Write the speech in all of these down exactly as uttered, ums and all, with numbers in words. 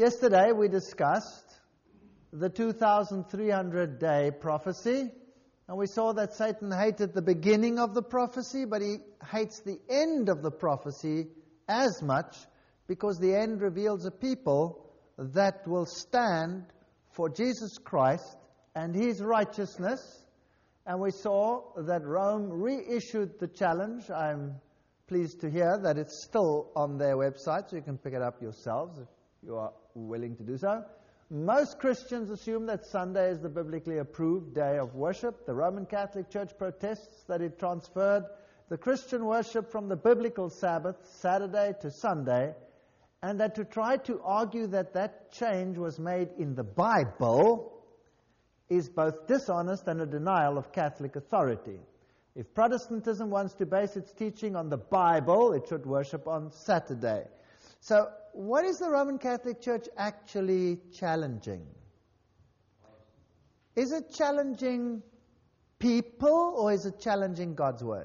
Yesterday we discussed the two thousand three hundred day prophecy, and we saw that Satan hated the beginning of the prophecy, but he hates the end of the prophecy as much, because the end reveals a people that will stand for Jesus Christ and His righteousness. And we saw that Rome reissued the challenge. I'm pleased to hear that it's still on their website, so you can pick it up yourselves if you are willing to do so. Most Christians assume that Sunday is the biblically approved day of worship. The Roman Catholic Church protests that it transferred the Christian worship from the biblical Sabbath, Saturday, to Sunday, and that to try to argue that that change was made in the Bible is both dishonest and a denial of Catholic authority. If Protestantism wants to base its teaching on the Bible, it should worship on Saturday. So, what is the Roman Catholic Church actually challenging? Is it challenging people, or is it challenging God's Word?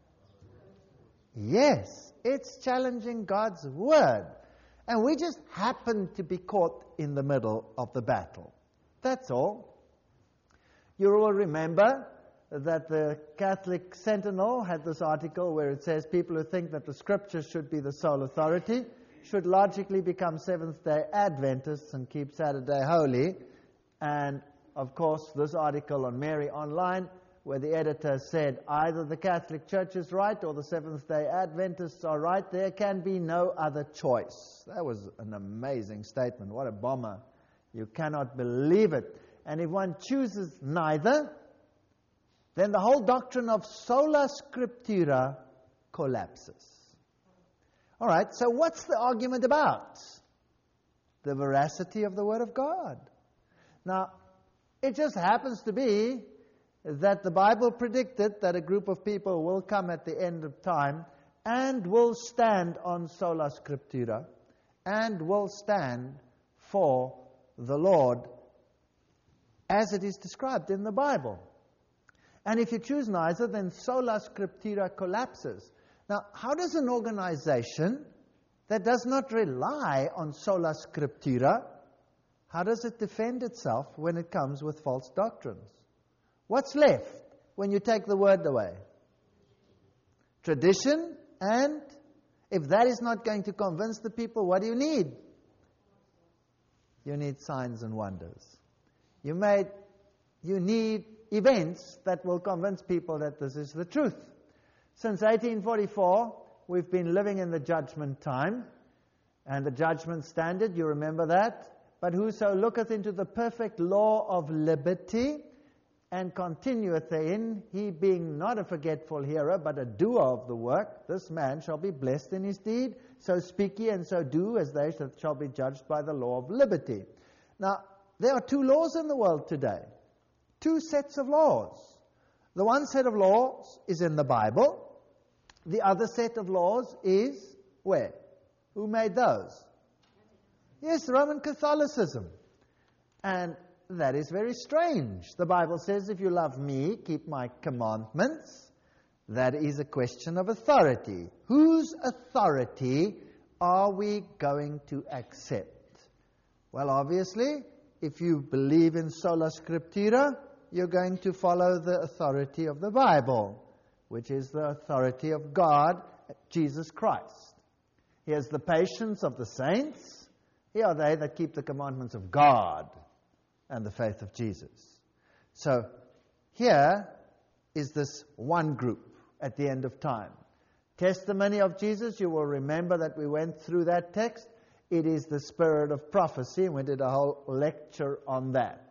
Yes, it's challenging God's Word. And we just happen to be caught in the middle of the battle. That's all. You will remember that the Catholic Sentinel had this article where it says people who think that the Scriptures should be the sole authority should logically become Seventh-day Adventists and keep Saturday holy. And, of course, this article on Mary Online, where the editor said either the Catholic Church is right or the Seventh-day Adventists are right. There can be no other choice. That was an amazing statement. What a bomber. You cannot believe it. And if one chooses neither, then the whole doctrine of sola scriptura collapses. All right, so what's the argument about? The veracity of the Word of God. Now, it just happens to be that the Bible predicted that a group of people will come at the end of time and will stand on sola scriptura and will stand for the Lord as it is described in the Bible. And if you choose neither, then sola scriptura collapses. Now, how does an organization that does not rely on sola scriptura, how does it defend itself when it comes with false doctrines? What's left when you take the Word away? Tradition, and if that is not going to convince the people, what do you need? You need signs and wonders. You made, you need events that will convince people that this is the truth. Since eighteen forty-four, we've been living in the judgment time, and the judgment standard, you remember that? But whoso looketh into the perfect law of liberty, and continueth therein, he being not a forgetful hearer, but a doer of the work, this man shall be blessed in his deed. So speak ye, and so do, as they that shall be judged by the law of liberty. Now, there are two laws in the world today. Two sets of laws. The one set of laws is in the Bible. The other set of laws is where? Who made those? Yes, Roman Catholicism. And that is very strange. The Bible says, if you love me, keep my commandments. That is a question of authority. Whose authority are we going to accept? Well, obviously, if you believe in sola scriptura, you're going to follow the authority of the Bible, which is the authority of God, Jesus Christ. Here's the patience of the saints. Here are they that keep the commandments of God and the faith of Jesus. So, here is this one group at the end of time. Testimony of Jesus, you will remember that we went through that text. It is the spirit of prophecy, and we did a whole lecture on that.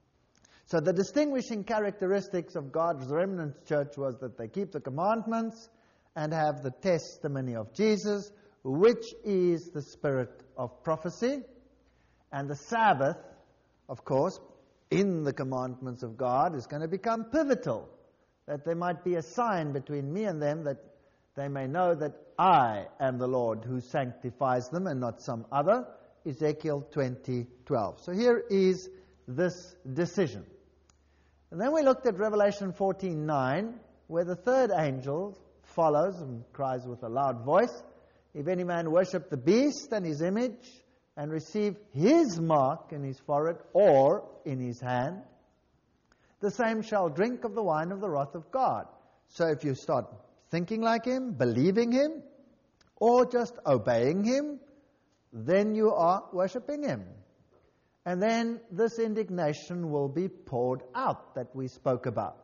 So the distinguishing characteristics of God's remnant church was that they keep the commandments and have the testimony of Jesus, which is the spirit of prophecy. And the Sabbath, of course, in the commandments of God, is going to become pivotal, that there might be a sign between me and them, that they may know that I am the Lord who sanctifies them and not some other. Ezekiel twenty twelve. So here is this decision. And then we looked at Revelation fourteen nine, where the third angel follows and cries with a loud voice, if any man worship the beast and his image, and receive his mark in his forehead or in his hand, the same shall drink of the wine of the wrath of God. So if you start thinking like him, believing him, or just obeying him, then you are worshipping him. And then this indignation will be poured out that we spoke about.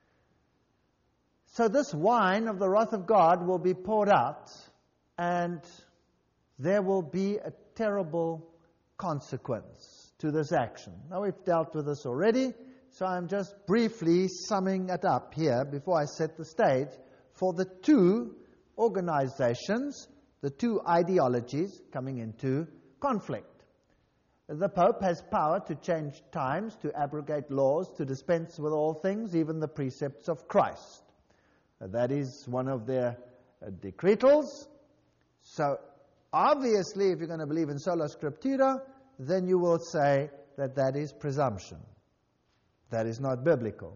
So this wine of the wrath of God will be poured out, and there will be a terrible consequence to this action. Now, we've dealt with this already, so I'm just briefly summing it up here before I set the stage for the two organizations, the two ideologies coming into conflict. The Pope has power to change times, to abrogate laws, to dispense with all things, even the precepts of Christ. That is one of their uh, decretals. So, obviously, if you're going to believe in sola scriptura, then you will say that that is presumption. That is not biblical.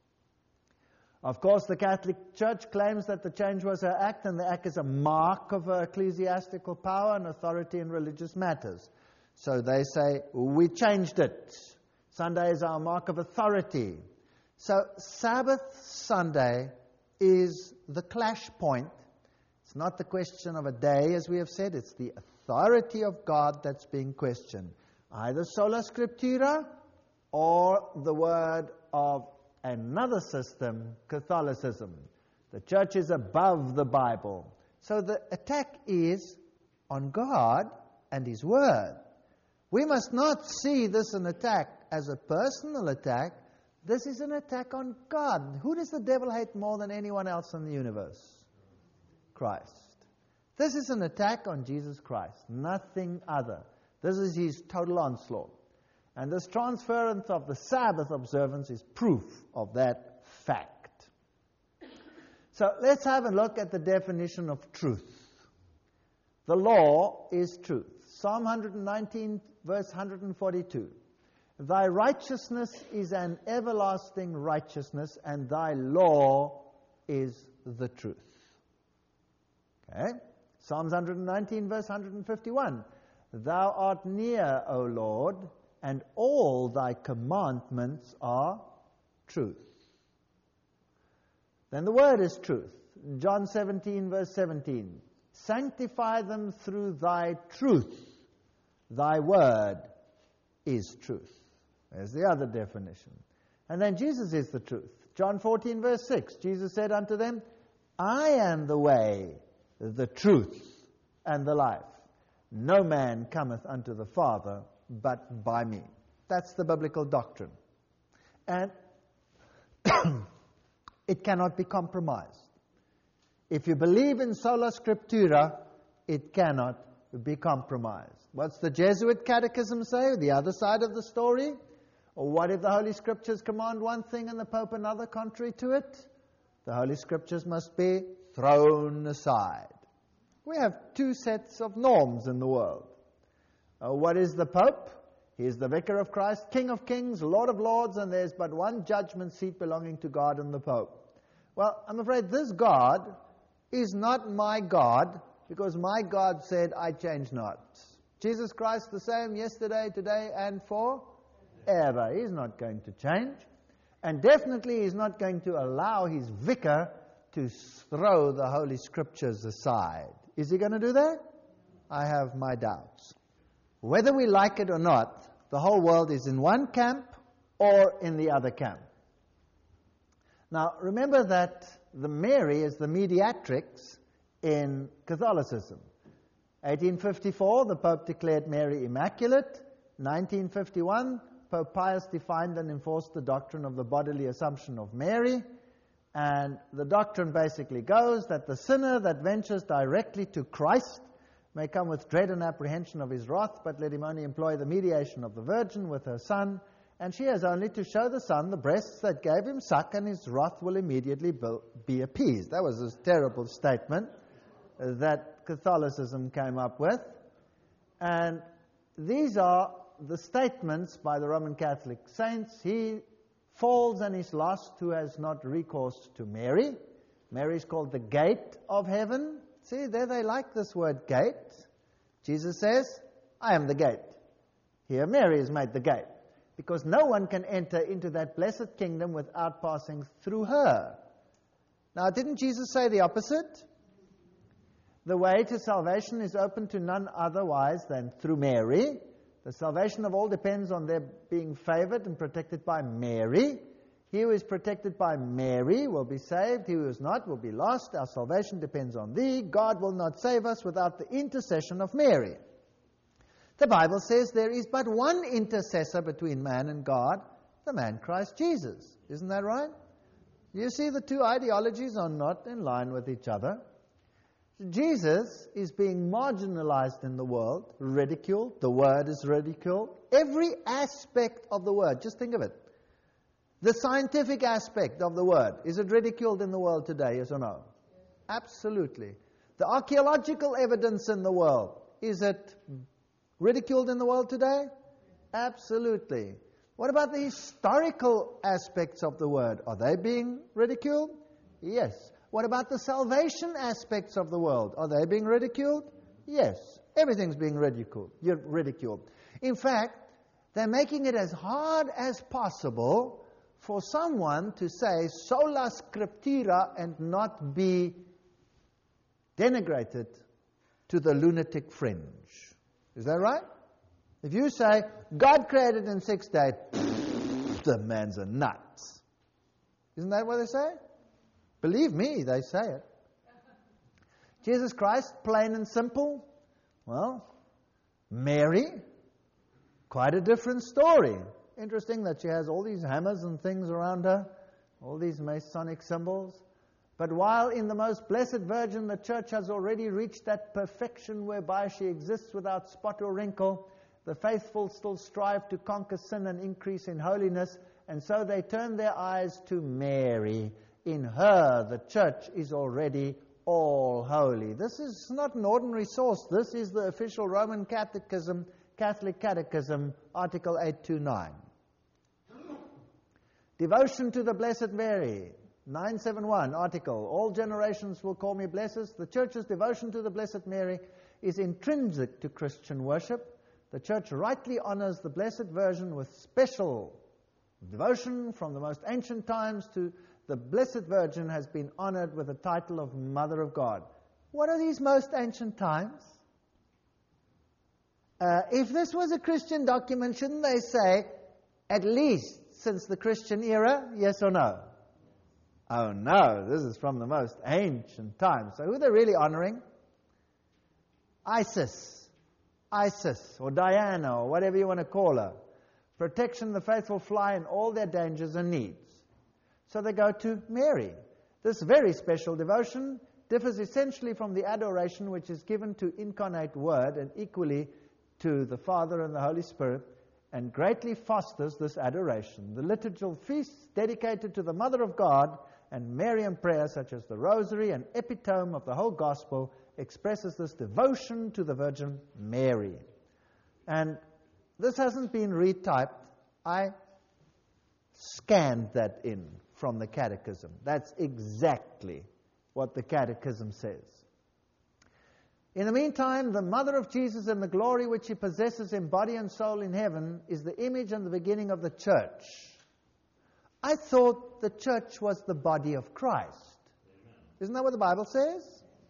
Of course, the Catholic Church claims that the change was her act, and the act is a mark of her ecclesiastical power and authority in religious matters. So they say, we changed it. Sunday is our mark of authority. So Sabbath Sunday is the clash point. It's not the question of a day, as we have said. It's the authority of God that's being questioned. Either sola scriptura or the word of another system, Catholicism. The church is above the Bible. So the attack is on God and his word. We must not see this an attack as a personal attack. This is an attack on God. Who does the devil hate more than anyone else in the universe? Christ. This is an attack on Jesus Christ, nothing other. This is his total onslaught. And this transference of the Sabbath observance is proof of that fact. So let's have a look at the definition of truth. The law is truth. Psalm one nineteen, verse one forty-two. Thy righteousness is an everlasting righteousness, and thy law is the truth. Okay? Psalms one nineteen, verse one fifty-one. Thou art near, O Lord, and all thy commandments are truth. Then the word is truth. John seventeen, verse seventeen. Sanctify them through thy truth. Thy word is truth. There's the other definition. And then Jesus is the truth. John fourteen, verse six. Jesus said unto them, I am the way, the truth, and the life. No man cometh unto the Father but by me. That's the biblical doctrine. And it cannot be compromised. If you believe in sola scriptura, it cannot be compromised. What's the Jesuit catechism say? The other side of the story? Or what if the Holy Scriptures command one thing and the Pope another contrary to it? The Holy Scriptures must be thrown aside. We have two sets of norms in the world. Uh, what is the Pope? He is the Vicar of Christ, King of Kings, Lord of Lords, and there's but one judgment seat belonging to God and the Pope. Well, I'm afraid this God is not my God, because my God said, I change not. Jesus Christ the same yesterday, today, and forever. He's not going to change. And definitely he's not going to allow his vicar to throw the Holy Scriptures aside. Is he going to do that? I have my doubts. Whether we like it or not, the whole world is in one camp or in the other camp. Now, remember that the Mary is the mediatrix in Catholicism. eighteen fifty-four, the Pope declared Mary immaculate. nineteen fifty-one, Pope Pius defined and enforced the doctrine of the bodily assumption of Mary. And the doctrine basically goes that the sinner that ventures directly to Christ may come with dread and apprehension of his wrath, but let him only employ the mediation of the Virgin with her Son, and she has only to show the Son the breasts that gave him suck, and his wrath will immediately be appeased. That was a terrible statement that Catholicism came up with. And these are the statements by the Roman Catholic saints. He falls and is lost who has not recourse to Mary. Mary is called the gate of heaven. See, there they like this word gate. Jesus says, I am the gate. Here, Mary is made the gate, because no one can enter into that blessed kingdom without passing through her. Now, didn't Jesus say the opposite? The way to salvation is open to none otherwise than through Mary. The salvation of all depends on their being favored and protected by Mary. He who is protected by Mary will be saved. He who is not will be lost. Our salvation depends on thee. God will not save us without the intercession of Mary. The Bible says there is but one intercessor between man and God, the man Christ Jesus. Isn't that right? You see, the two ideologies are not in line with each other. Jesus is being marginalized in the world, ridiculed. The word is ridiculed. Every aspect of the word, just think of it. The scientific aspect of the word, is it ridiculed in the world today, yes or no? Absolutely. The archaeological evidence in the world, is it ridiculed in the world today? Absolutely. What about the historical aspects of the word? Are they being ridiculed? Yes. What about the salvation aspects of the world? Are they being ridiculed? Yes. Everything's being ridiculed. You're ridiculed. In fact, they're making it as hard as possible for someone to say sola scriptura and not be denigrated to the lunatic fringe. Is that right? If you say, God created in six days, the man's a nut. Isn't that what they say? Believe me, they say it. Jesus Christ, plain and simple. Well, Mary, quite a different story. Interesting that she has all these hammers and things around her, all these Masonic symbols. But while in the most blessed Virgin the church has already reached that perfection whereby she exists without spot or wrinkle, the faithful still strive to conquer sin and increase in holiness, and so they turn their eyes to Mary. In her, the church is already all holy. This is not an ordinary source. This is the official Roman Catechism, Catholic Catechism, Article eight twenty-nine. Devotion to the Blessed Mary, nine seventy-one, Article. All generations will call me blessed. The Church's devotion to the Blessed Mary is intrinsic to Christian worship. The Church rightly honors the Blessed Virgin with special devotion. From the most ancient times to the Blessed Virgin has been honored with the title of Mother of God. What are these most ancient times? Uh, if this was a Christian document, shouldn't they say, at least since the Christian era, yes or no? Oh no, this is from the most ancient times. So who are they really honoring? Isis, Isis, or Diana, or whatever you want to call her. Protection the faithful fly in all their dangers and needs. So they go to Mary. This very special devotion differs essentially from the adoration which is given to incarnate Word and equally to the Father and the Holy Spirit, and greatly fosters this adoration. The liturgical feasts dedicated to the Mother of God and Marian prayer, such as the Rosary, an epitome of the whole Gospel, expresses this devotion to the Virgin Mary. And this hasn't been retyped. I scanned that in from the Catechism. That's exactly what the Catechism says. In the meantime, the Mother of Jesus and the glory which she possesses in body and soul in heaven is the image and the beginning of the church. I thought the church was the body of Christ. Amen. Isn't that what the Bible says?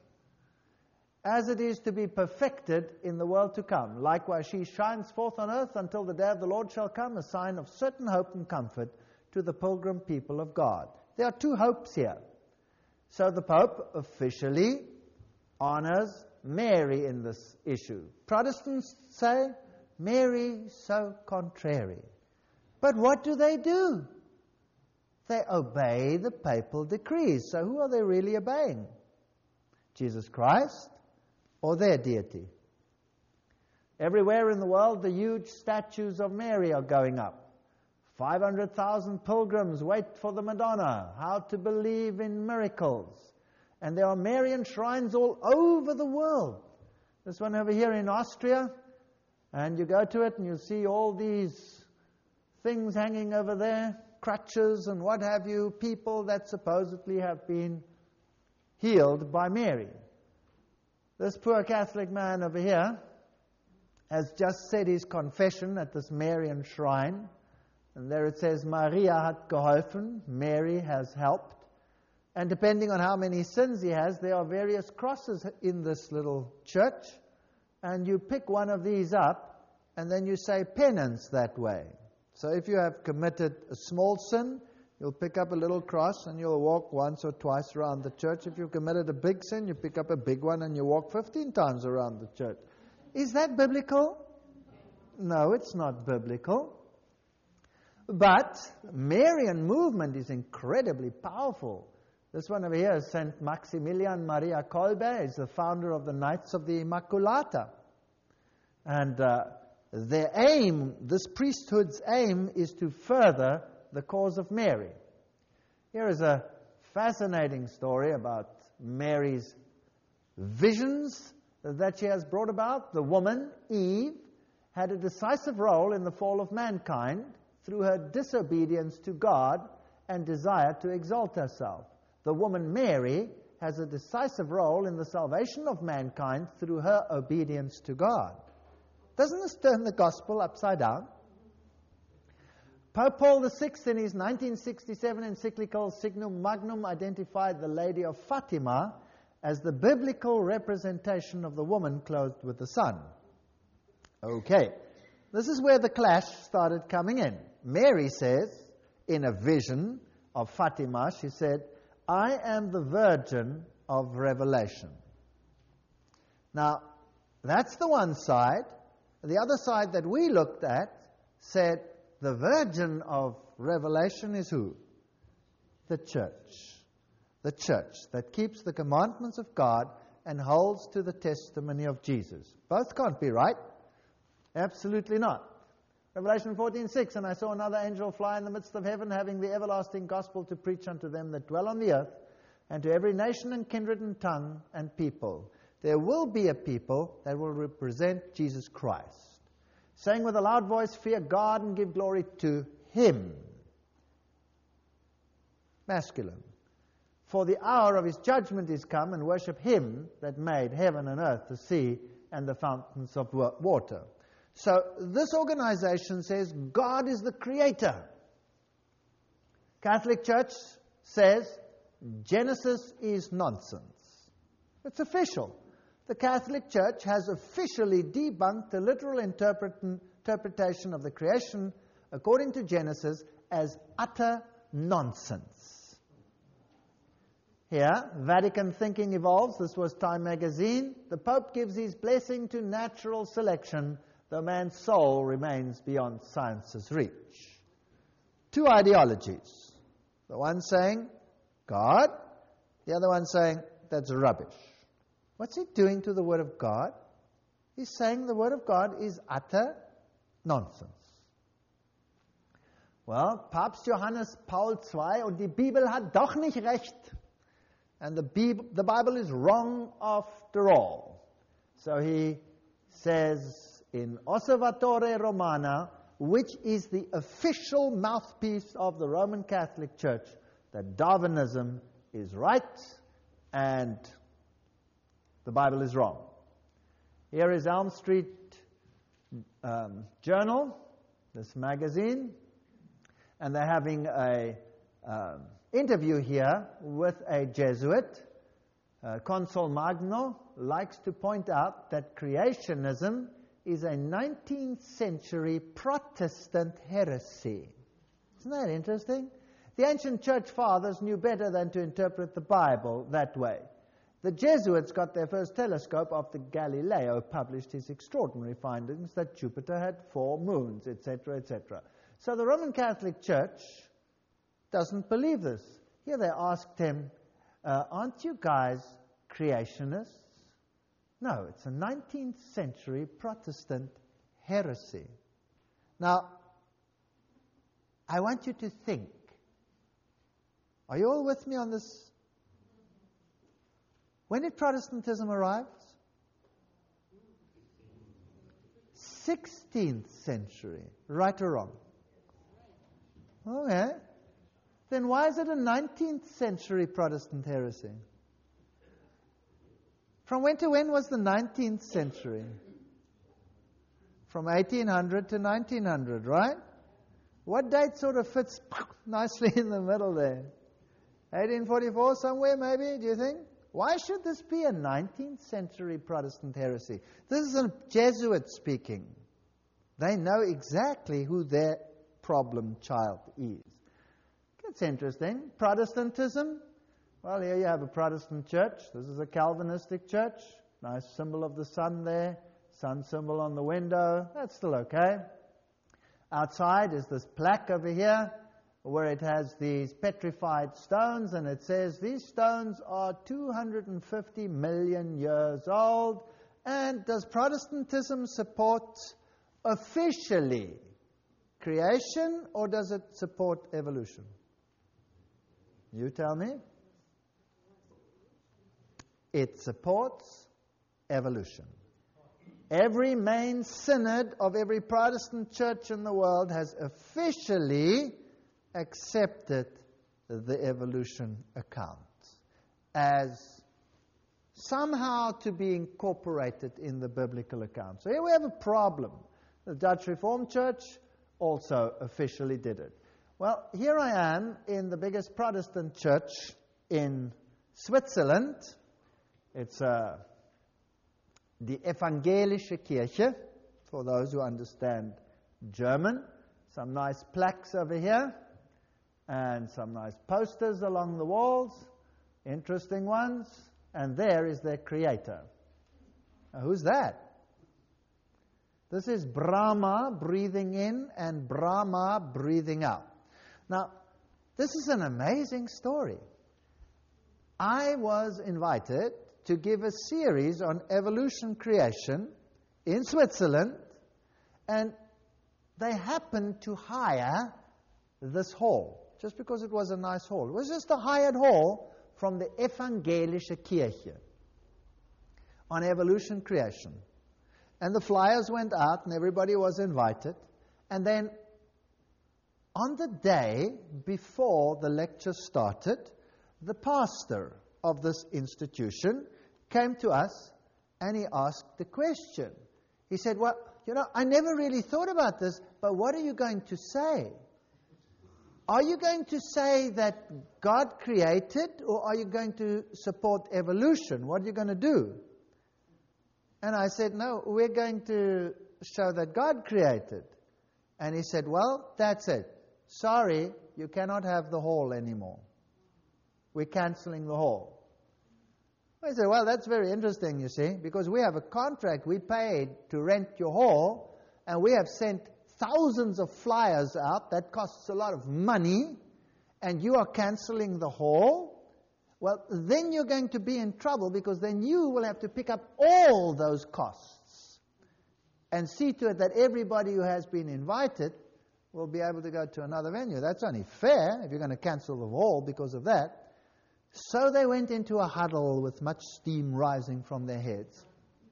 As it is to be perfected in the world to come. Likewise, she shines forth on earth until the day of the Lord shall come, a sign of certain hope and comfort to the pilgrim people of God. There are two hopes here. So the Pope officially honors Mary in this issue. Protestants say, Mary so contrary. But what do they do? They obey the papal decrees. So who are they really obeying? Jesus Christ or their deity? Everywhere in the world, the huge statues of Mary are going up. five hundred thousand pilgrims wait for the Madonna. How to believe in miracles. And there are Marian shrines all over the world. This one over here in Austria, and you go to it and you see all these things hanging over there, crutches and what have you, people that supposedly have been healed by Mary. This poor Catholic man over here has just said his confession at this Marian shrine. And there it says, Maria hat geholfen, Mary has helped. And depending on how many sins he has, there are various crosses in this little church. And you pick one of these up, and then you say penance that way. So if you have committed a small sin, you'll pick up a little cross and you'll walk once or twice around the church. If you've committed a big sin, you pick up a big one and you walk fifteen times around the church. Is that biblical? No, it's not biblical. But Marian movement is incredibly powerful. This one over here is Saint Maximilian Maria Kolbe. He's the founder of the Knights of the Immaculata. And uh, their aim, this priesthood's aim, is to further the cause of Mary. Here is a fascinating story about Mary's visions that she has brought about. The woman, Eve, had a decisive role in the fall of mankind through her disobedience to God and desire to exalt herself. The woman Mary has a decisive role in the salvation of mankind through her obedience to God. Doesn't this turn the gospel upside down? Pope Paul the Sixth in his nineteen sixty-seven encyclical Signum Magnum identified the Lady of Fatima as the biblical representation of the woman clothed with the sun. Okay, this is where the clash started coming in. Mary says, in a vision of Fatima, she said, I am the virgin of revelation. Now, that's the one side. The other side that we looked at said the virgin of revelation is who? The church. The church that keeps the commandments of God and holds to the testimony of Jesus. Both can't be right. Absolutely not. Revelation fourteen six, and I saw another angel fly in the midst of heaven, having the everlasting gospel to preach unto them that dwell on the earth, and to every nation and kindred and tongue and people. There will be a people that will represent Jesus Christ, saying with a loud voice, fear God and give glory to Him. Masculine. For the hour of His judgment is come, and worship Him that made heaven and earth, the sea, and the fountains of water. So this organization says God is the creator. Catholic Church says Genesis is nonsense. It's official. The Catholic Church has officially debunked the literal interpret- interpretation of the creation according to Genesis as utter nonsense. Here, Vatican thinking evolves. This was Time magazine. The Pope gives his blessing to natural selection, though man's soul remains beyond science's reach. Two ideologies. The one saying, God. The other one saying, that's rubbish. What's he doing to the Word of God? He's saying the Word of God is utter nonsense. Well, Papst Johannes Paul the Second und die Bibel hat doch nicht recht. And the, Bib- the Bible is wrong after all. So he says in Osservatore Romana, which is the official mouthpiece of the Roman Catholic Church, that Darwinism is right and the Bible is wrong. Here is Elm Street um, Journal, this magazine, and they're having a um, interview here with a Jesuit. Uh, Consul Magno likes to point out that creationism is a nineteenth century Protestant heresy. Isn't that interesting? The ancient church fathers knew better than to interpret the Bible that way. The Jesuits got their first telescope after Galileo published his extraordinary findings that Jupiter had four moons, et cetera, et cetera. So the Roman Catholic Church doesn't believe this. Here they asked him, uh, aren't you guys creationists? No, it's a nineteenth century Protestant heresy. Now, I want you to think. Are you all with me on this? When did Protestantism arrive? sixteenth century. Right or wrong? Okay. Then why is it a nineteenth century Protestant heresy? From when to when was the nineteenth century? from eighteen hundred to nineteen hundred, right? What date sort of fits nicely in the middle there? eighteen forty-four somewhere maybe, do you think? Why should this be a nineteenth century Protestant heresy? This is a Jesuit speaking. They know exactly who their problem child is. It's interesting. Protestantism. Well, here you have a Protestant church. This is a Calvinistic church. Nice symbol of the sun there. Sun symbol on the window. That's still okay. Outside is this plaque over here where it has these petrified stones, and it says these stones are two hundred fifty million years old. And does Protestantism support officially creation, or does it support evolution? You tell me. It supports evolution. Every main synod of every Protestant church in the world has officially accepted the evolution account as somehow to be incorporated in the biblical account. So here we have a problem. The Dutch Reformed Church also officially did it. Well, here I am in the biggest Protestant church in Switzerland. It's uh, the Evangelische Kirche, for those who understand German. Some nice plaques over here, and some nice posters along the walls, interesting ones, and there is their creator. Now, who's that? This is Brahma breathing in and Brahma breathing out. Now, this is an amazing story. I was invited to give a series on evolution creation in Switzerland, and they happened to hire this hall, just because it was a nice hall. It was just a hired hall from the Evangelische Kirche on evolution creation. And the flyers went out, and everybody was invited. And then on the day before the lecture started, the pastor of this institution came to us, and he asked the question. He said, well, you know, I never really thought about this, but what are you going to say? Are you going to say that God created, or are you going to support evolution? What are you going to do? And I said, no, we're going to show that God created. And he said, well, that's it. Sorry, you cannot have the hall anymore. We're canceling the hall. I said, well, that's very interesting, you see, because we have a contract. We paid to rent your hall, and we have sent thousands of flyers out. That costs a lot of money, and you are canceling the hall. Well, then you're going to be in trouble, because then you will have to pick up all those costs and see to it that everybody who has been invited will be able to go to another venue. That's only fair if you're going to cancel the hall because of that. So they went into a huddle with much steam rising from their heads.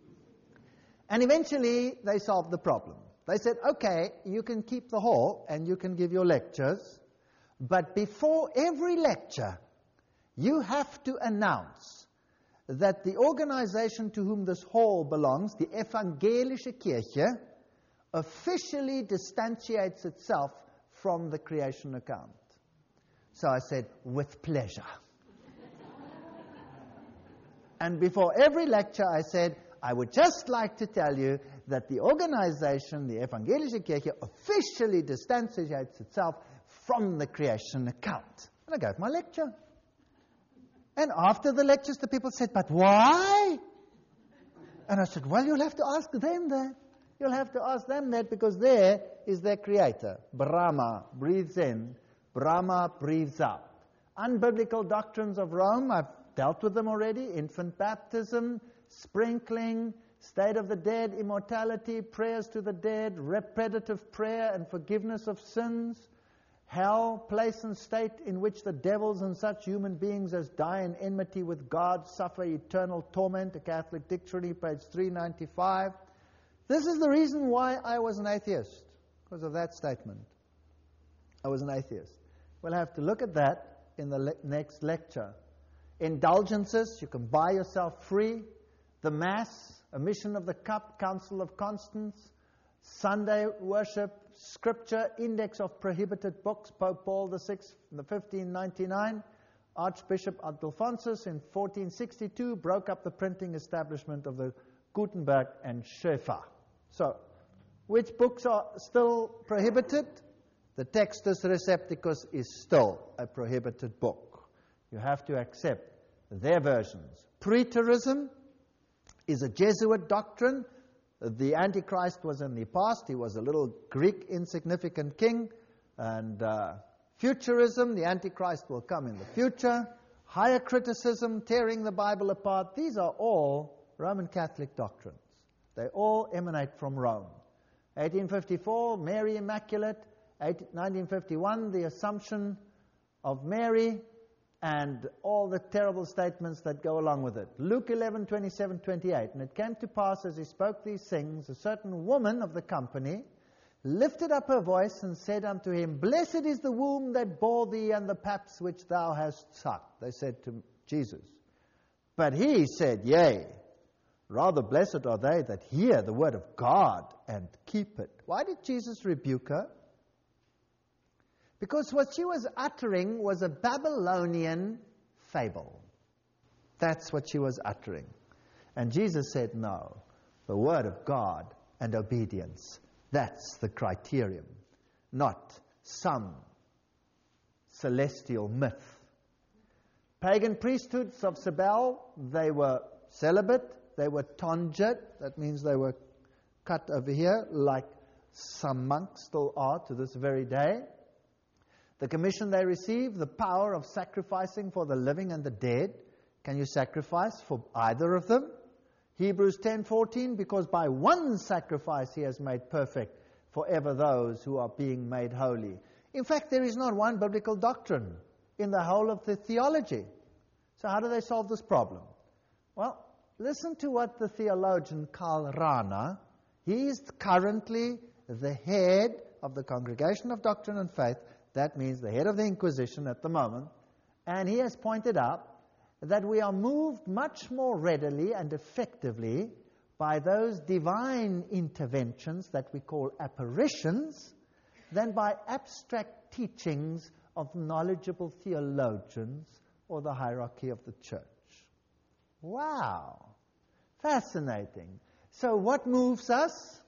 And eventually they solved the problem. They said, okay, you can keep the hall and you can give your lectures, but before every lecture, you have to announce that the organization to whom this hall belongs, the Evangelische Kirche, officially distantiates itself from the creation account. So I said, with pleasure. And before every lecture I said, I would just like to tell you that the organization, the Evangelische Kirche, officially distantiates itself from the creation account. And I gave my lecture. And after the lectures, the people said, but why? And I said, well, you'll have to ask them that. You'll have to ask them that, because there is their creator. Brahma breathes in, Brahma breathes out. Unbiblical doctrines of Rome, I've dealt with them already. Infant baptism, sprinkling, state of the dead, immortality, prayers to the dead, repetitive prayer and forgiveness of sins, hell, place and state in which the devils and such human beings as die in enmity with God suffer eternal torment, a Catholic Dictionary, page three ninety-five. This is the reason why I was an atheist, because of that statement. I was an atheist. We'll have to look at that in the le- next lecture. Indulgences, you can buy yourself free. The Mass, a mission of the cup, Council of Constance, Sunday worship, scripture, index of prohibited books, Pope Paul the Sixth, in fifteen ninety-nine. Archbishop Adolphonsus in fourteen sixty-two broke up the printing establishment of the Gutenberg and Schoeffer. So, which books are still prohibited? The Textus Recepticus is still a prohibited book. You have to accept their versions. Preterism is a Jesuit doctrine. The Antichrist was in the past. He was a little Greek insignificant king. And uh, futurism, the Antichrist will come in the future. Higher criticism, tearing the Bible apart. These are all Roman Catholic doctrines. They all emanate from Rome. eighteen fifty-four, Mary Immaculate. nineteen fifty-one, the Assumption of Mary, and all the terrible statements that go along with it. Luke eleven, twenty-seven, twenty-eight. And it came to pass, as he spoke these things, a certain woman of the company lifted up her voice and said unto him, Blessed is the womb that bore thee, and the paps which thou hast sucked. They said to Jesus. But he said, Yea, rather blessed are they that hear the word of God and keep it. Why did Jesus rebuke her? Because what she was uttering was a Babylonian fable. That's what she was uttering. And Jesus said, no, the word of God and obedience, that's the criterion, not some celestial myth. Pagan priesthoods of Cybele, they were celibate, they were tonsured, that means they were cut over here, like some monks still are to this very day. The commission they received, the power of sacrificing for the living and the dead. Can you sacrifice for either of them? Hebrews ten fourteen, because by one sacrifice he has made perfect forever those who are being made holy. In fact, there is not one biblical doctrine in the whole of the theology. So how do they solve this problem? Well, listen to what the theologian Karl Rahner, he is currently the head of the Congregation of Doctrine and Faith. That means the head of the Inquisition at the moment. And he has pointed out that we are moved much more readily and effectively by those divine interventions that we call apparitions than by abstract teachings of knowledgeable theologians or the hierarchy of the church. Wow! Fascinating. So what moves us?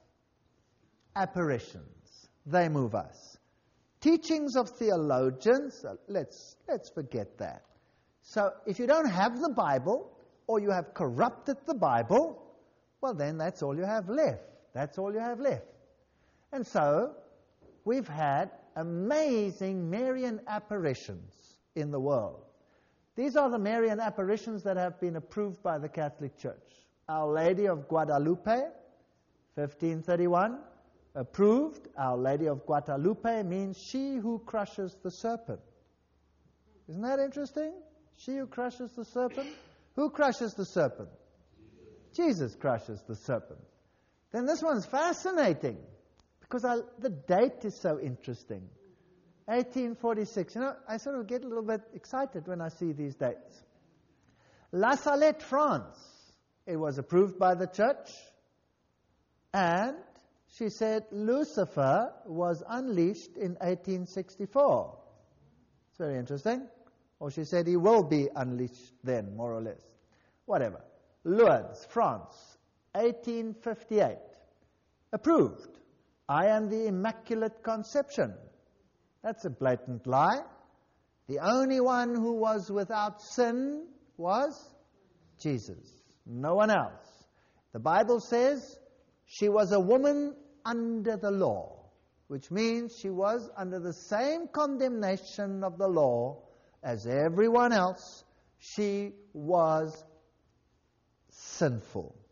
Apparitions. They move us. Teachings of theologians, uh, let's, let's forget that. So if you don't have the Bible, or you have corrupted the Bible, well then that's all you have left. That's all you have left. And so we've had amazing Marian apparitions in the world. These are the Marian apparitions that have been approved by the Catholic Church. Our Lady of Guadalupe, fifteen thirty-one, approved. Our Lady of Guadalupe means she who crushes the serpent. Isn't that interesting? She who crushes the serpent. Who crushes the serpent? Jesus crushes the serpent. Then this one's fascinating because I, the date is so interesting. eighteen forty-six. You know, I sort of get a little bit excited when I see these dates. La Salette, France. It was approved by the church. And she said Lucifer was unleashed in eighteen sixty-four. It's very interesting. Or she said he will be unleashed then, more or less. Whatever. Lourdes, France, eighteen fifty-eight. Approved. I am the Immaculate Conception. That's a blatant lie. The only one who was without sin was Jesus. No one else. The Bible says she was a woman under the law, which means she was under the same condemnation of the law as everyone else. She was sinful.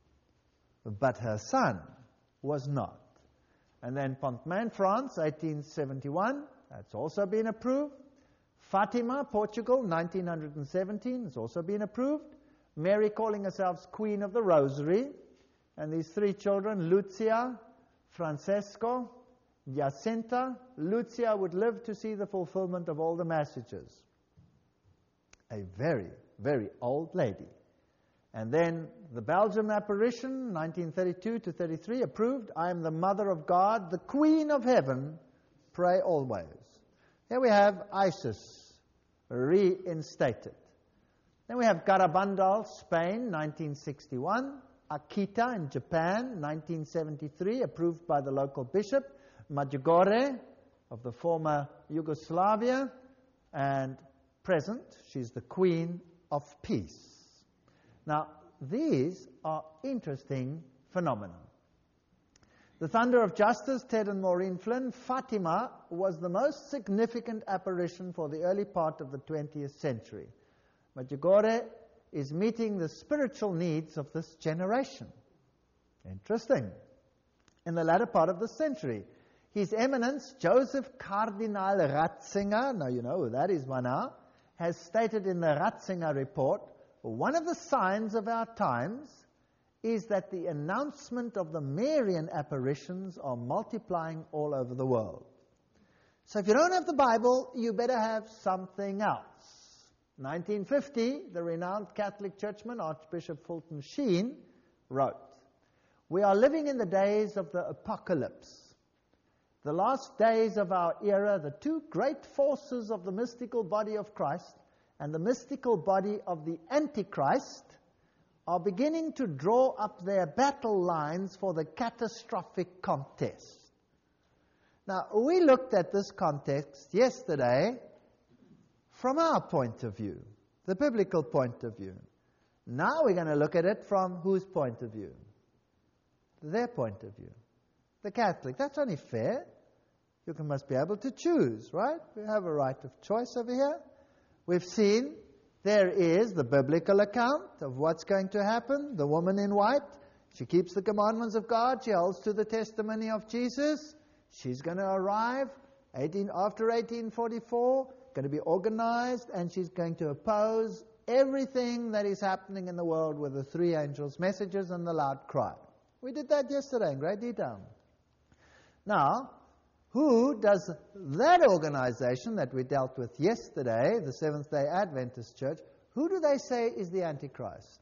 But her son was not. And then Pontmain, France, eighteen seventy-one, that's also been approved. Fatima, Portugal, nineteen seventeen, has also been approved. Mary calling herself Queen of the Rosary. And these three children, Lucia, Francesco, Jacinta. Lucia would live to see the fulfillment of all the messages. A very, very old lady. And then the Belgium apparition, nineteen thirty-two to thirty-three, approved. I am the Mother of God, the Queen of Heaven, pray always. Here we have Isis, reinstated. Then we have Garabandal, Spain, nineteen sixty-one. Akita in Japan, nineteen seventy-three, approved by the local bishop. Medjugorje of the former Yugoslavia, and present, she's the Queen of Peace. Now, these are interesting phenomena. The Thunder of Justice, Ted and Maureen Flynn. Fatima was the most significant apparition for the early part of the twentieth century. Medjugorje is meeting the spiritual needs of this generation. Interesting. In the latter part of the century, His Eminence Joseph Cardinal Ratzinger, now you know who that is by now, has stated in the Ratzinger report, one of the signs of our times is that the announcement of the Marian apparitions are multiplying all over the world. So if you don't have the Bible, you better have something else. nineteen fifty, the renowned Catholic churchman Archbishop Fulton Sheen wrote, "We are living in the days of the apocalypse. The last days of our era, the two great forces of the mystical body of Christ and the mystical body of the Antichrist are beginning to draw up their battle lines for the catastrophic contest." Now, we looked at this context yesterday from our point of view, the biblical point of view. Now we're going to look at it from whose point of view? Their point of view. The Catholic. That's only fair. You can, must be able to choose, right? We have a right of choice over here. We've seen there is the biblical account of what's going to happen. The woman in white, she keeps the commandments of God. She holds to the testimony of Jesus. She's going to arrive eighteen, after eighteen forty-four, going to be organized, and she's going to oppose everything that is happening in the world with the three angels' messages and the loud cry. We did that yesterday in great detail. Now, who does that organization that we dealt with yesterday, the Seventh-day Adventist Church, who do they say is the Antichrist?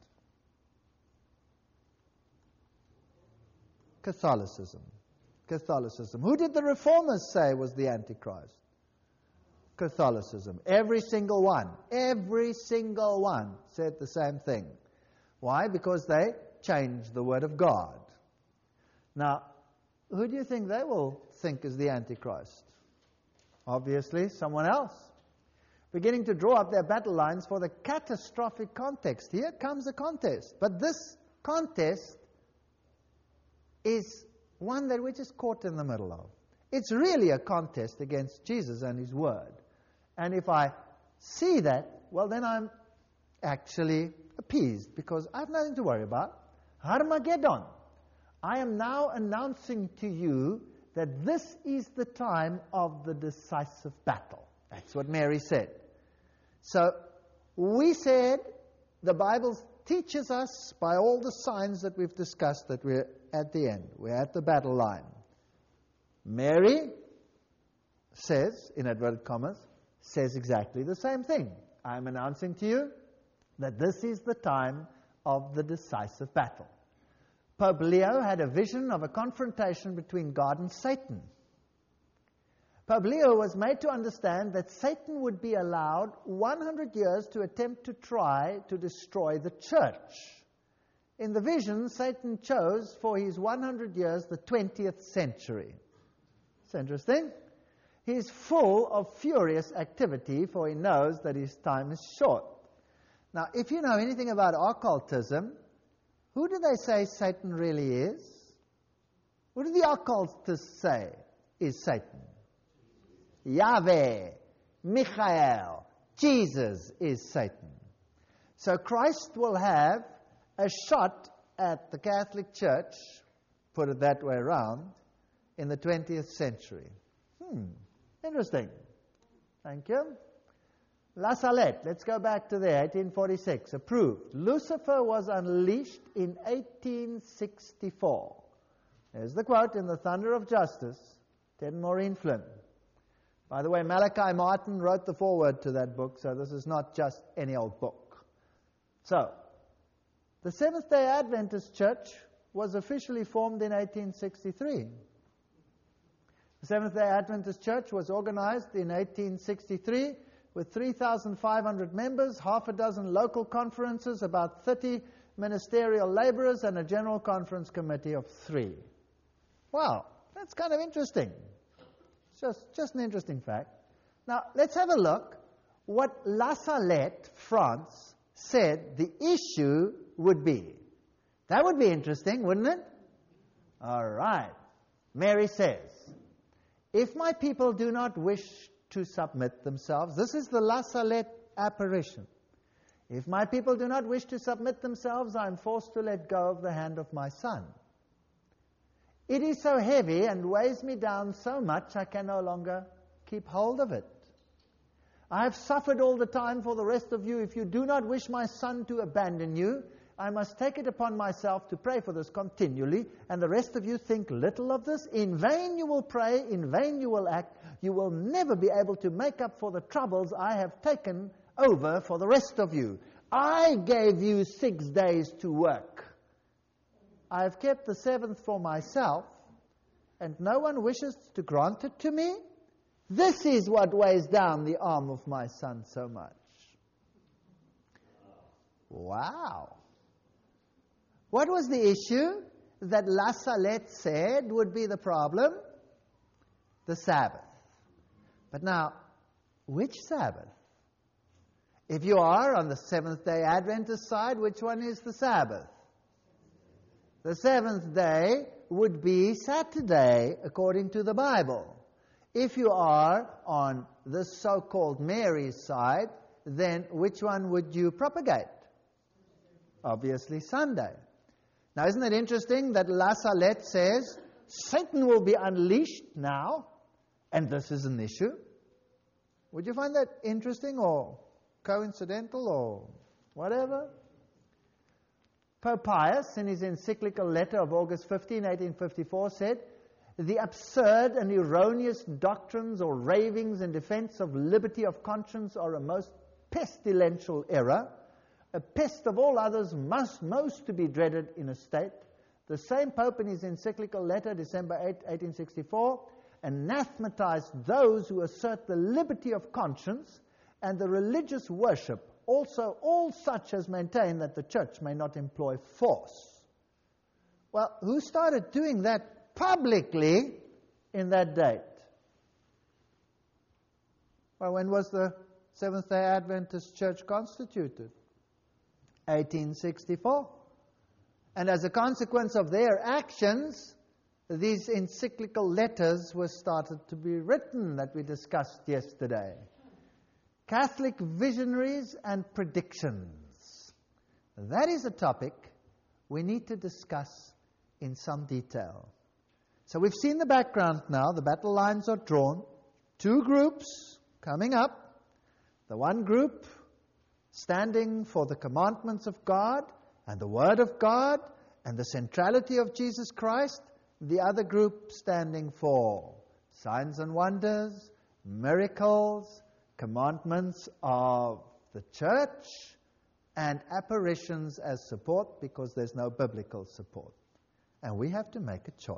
Catholicism. Catholicism. Who did the Reformers say was the Antichrist? Catholicism. Every single one. Every single one said the same thing. Why? Because they changed the Word of God. Now, who do you think they will think is the Antichrist? Obviously, someone else. Beginning to draw up their battle lines for the catastrophic context. Here comes a contest. But this contest is one that we're just caught in the middle of. It's really a contest against Jesus and His Word. And if I see that, well, then I'm actually appeased, because I have nothing to worry about. Armageddon. I am now announcing to you that this is the time of the decisive battle. That's what Mary said. So we said the Bible teaches us by all the signs that we've discussed that we're at the end. We're at the battle line. Mary says, in inverted commas, says exactly the same thing. I'm announcing to you that this is the time of the decisive battle. Pope Leo had a vision of a confrontation between God and Satan. Pope Leo was made to understand that Satan would be allowed one hundred years to attempt to try to destroy the church. In the vision, Satan chose for his one hundred years the twentieth century. It's interesting. He's full of furious activity, for he knows that his time is short. Now, if you know anything about occultism, who do they say Satan really is? Who do the occultists say is Satan? Yahweh, Michael, Jesus is Satan. So Christ will have a shot at the Catholic Church, put it that way around, in the twentieth century. Hmm, interesting. Thank you. La Salette, let's go back to there, eighteen forty-six, approved. Lucifer was unleashed in eighteen sixty-four. There's the quote in The Thunder of Justice, Ted and Maureen Flynn. By the way, Malachi Martin wrote the foreword to that book, so this is not just any old book. So, The Seventh-day Adventist Church was officially formed in eighteen sixty-three. The Seventh-day Adventist Church was organized in eighteen sixty-three with three thousand five hundred members, half a dozen local conferences, about thirty ministerial laborers, and a general conference committee of three. Wow, that's kind of interesting. It's just, just an interesting fact. Now, let's have a look what La Salette, France, said the issue would be. That would be interesting, wouldn't it? All right. Mary says, if my people do not wish to submit themselves, this is the La Salette apparition. If my people do not wish to submit themselves, I am forced to let go of the hand of my son. It is so heavy and weighs me down so much I can no longer keep hold of it. I have suffered all the time for the rest of you. If you do not wish my son to abandon you, I must take it upon myself to pray for this continually, and the rest of you think little of this. In vain you will pray, in vain you will act. You will never be able to make up for the troubles I have taken over for the rest of you. I gave you six days to work. I have kept the seventh for myself, and no one wishes to grant it to me. This is what weighs down the arm of my son so much. Wow. What was the issue that La Salette said would be the problem? The Sabbath. But now, which Sabbath? If you are on the Seventh-day Adventist side, which one is the Sabbath? The seventh day would be Saturday, according to the Bible. If you are on the so-called Mary's side, then which one would you propagate? Obviously Sunday. Now, isn't it interesting that La Salette says Satan will be unleashed now, and this is an issue? Would you find that interesting or coincidental or whatever? Pope Pius, in his encyclical letter of August fifteenth, eighteen fifty-four, said, the absurd and erroneous doctrines or ravings in defense of liberty of conscience are a most pestilential error, a pest of all others most, most to be dreaded in a state. The same Pope in his encyclical letter, December eighth, eighteen sixty-four, anathematized those who assert the liberty of conscience and the religious worship, also all such as maintain that the church may not employ force. Well, who started doing that publicly in that date? Well, when was the Seventh-day Adventist Church constituted? eighteen sixty-four. And as a consequence of their actions, these encyclical letters were started to be written that we discussed yesterday. Catholic visionaries and predictions. That is a topic we need to discuss in some detail. So we've seen the background now. The battle lines are drawn. Two groups coming up. The one group standing for the commandments of God and the Word of God and the centrality of Jesus Christ. The other group standing for signs and wonders, miracles, commandments of the church, and apparitions as support, because there's no biblical support. And we have to make a choice.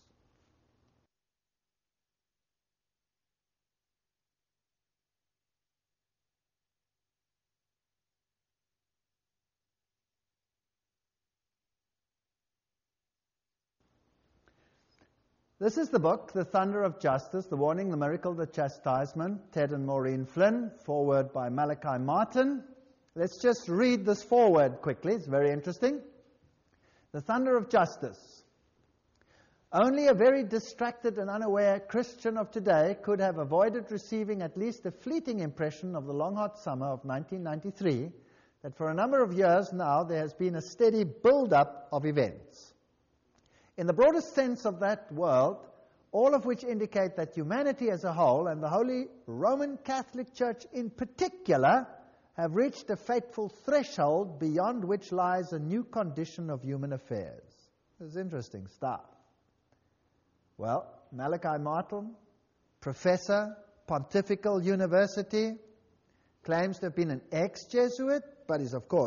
This is the book, The Thunder of Justice, The Warning, the Miracle, the Chastisement, Ted and Maureen Flynn, foreword by Malachi Martin. Let's just read this foreword quickly. It's very interesting. The Thunder of Justice. Only a very distracted and unaware Christian of today could have avoided receiving at least a fleeting impression of the long hot summer of nineteen ninety-three, that for a number of years now there has been a steady build-up of events. In the broadest sense of that word, all of which indicate that humanity as a whole, and the Holy Roman Catholic Church in particular, have reached a fateful threshold beyond which lies a new condition of human affairs. This is interesting stuff. Well, Malachi Martin, professor, Pontifical University, claims to have been an ex-Jesuit, but is of course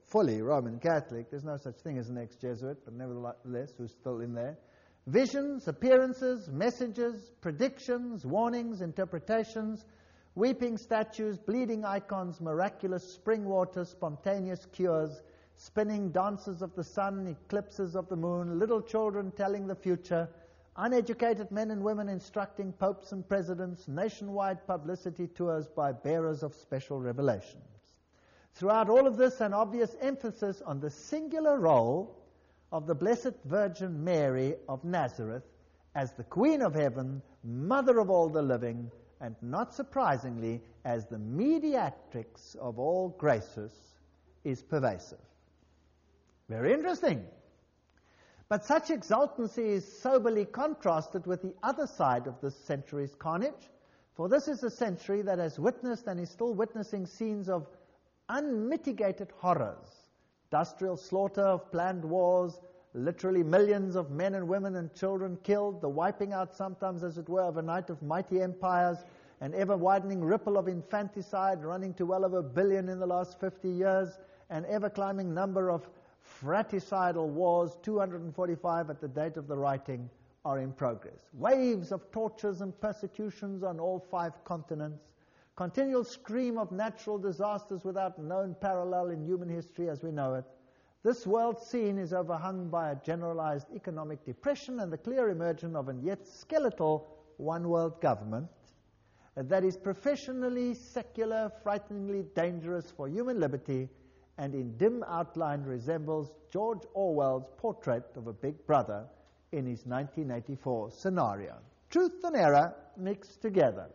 fully Roman Catholic. There's no such thing as an ex-Jesuit, but nevertheless, who's still in there. Visions, appearances, messages, predictions, warnings, interpretations, weeping statues, bleeding icons, miraculous spring water, spontaneous cures, spinning dances of the sun, eclipses of the moon, little children telling the future, uneducated men and women instructing popes and presidents, nationwide publicity tours by bearers of special revelations. Throughout all of this, an obvious emphasis on the singular role of the Blessed Virgin Mary of Nazareth as the Queen of Heaven, Mother of all the living, and not surprisingly, as the mediatrix of all graces, is pervasive. Very interesting. But such exultancy is soberly contrasted with the other side of this century's carnage, for this is a century that has witnessed and is still witnessing scenes of unmitigated horrors. Industrial slaughter of planned wars, literally millions of men and women and children killed, the wiping out sometimes, as it were, overnight of mighty empires, an ever-widening ripple of infanticide running to well over a billion in the last fifty years, an ever-climbing number of fratricidal wars, two hundred forty-five at the date of the writing, are in progress. Waves of tortures and persecutions on all five continents, continual stream of natural disasters without known parallel in human history as we know it. This world scene is overhung by a generalized economic depression and the clear emergence of a yet skeletal one-world government that is professionally secular, frighteningly dangerous for human liberty, and in dim outline resembles George Orwell's portrait of a big brother in his nineteen eighty-four scenario. Truth and error mixed together.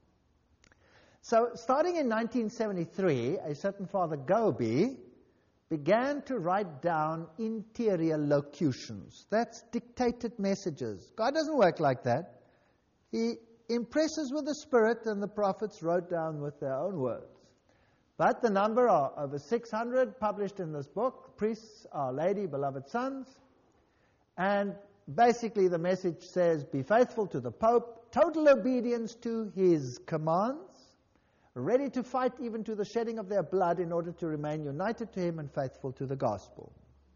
So, starting in nineteen seventy-three, a certain Father Gobi began to write down interior locutions. That's dictated messages. God doesn't work like that. He impresses with the Spirit, and the prophets wrote down with their own words. But the number are over six hundred published in this book, Priests, Our Lady, Beloved Sons. And basically the message says, be faithful to the Pope, total obedience to his commands, ready to fight even to the shedding of their blood in order to remain united to him and faithful to the gospel.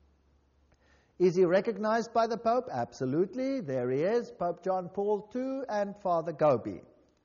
Is he recognized by the Pope? Absolutely. There he is, Pope John Paul the Second and Father Gobi.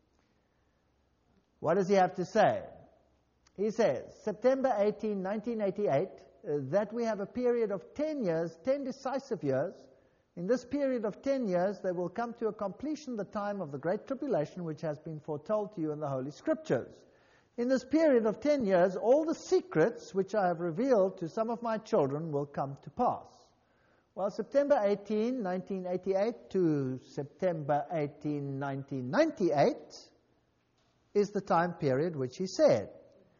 What does he have to say? He says, September eighteenth, nineteen eighty-eight, uh, that we have a period of ten years, ten decisive years. In this period of ten years, there will come to a completion the time of the Great Tribulation, which has been foretold to you in the Holy Scriptures. In this period of ten years, all the secrets which I have revealed to some of my children will come to pass. Well, September eighteenth, nineteen eighty-eight to September eighteenth, nineteen ninety-eight is the time period which he said.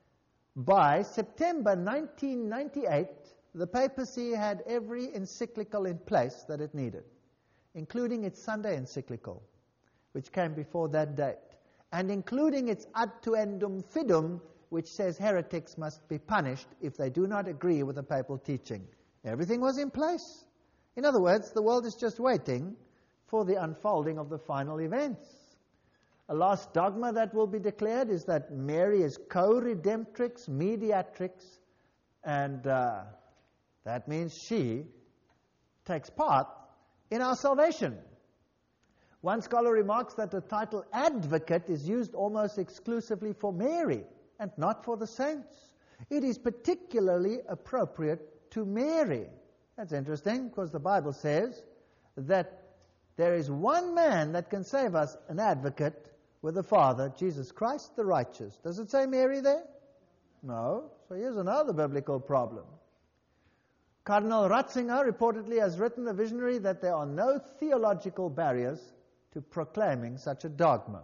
By September nineteen ninety-eight, the papacy had every encyclical in place that it needed, including its Sunday encyclical, which came before that date, and including its Ad Tuendum Fidum, which says heretics must be punished if they do not agree with the papal teaching. Everything was in place. In other words, the world is just waiting for the unfolding of the final events. A last dogma that will be declared is that Mary is co-redemptrix, mediatrix, and uh, that means she takes part in our salvation. One scholar remarks that the title advocate is used almost exclusively for Mary and not for the saints. It is particularly appropriate to Mary. That's interesting, because the Bible says that there is one man that can save us, an advocate with the Father, Jesus Christ the righteous. Does it say Mary there? No. So here's another biblical problem. Cardinal Ratzinger reportedly has written, a visionary, that there are no theological barriers to proclaiming such a dogma.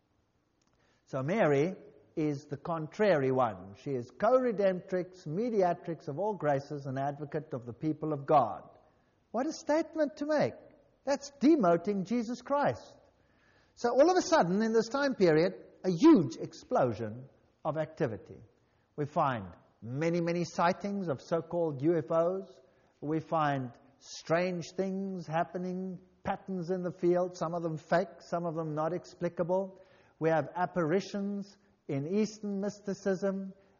So Mary is the contrary one. She is co-redemptrix, mediatrix of all graces, and advocate of the people of God. What a statement to make. That's demoting Jesus Christ. So all of a sudden, in this time period, a huge explosion of activity. We find many, many sightings of so-called U F Os. We find strange things happening, patterns in the field, some of them fake, some of them not explicable. We have apparitions in Eastern mysticism.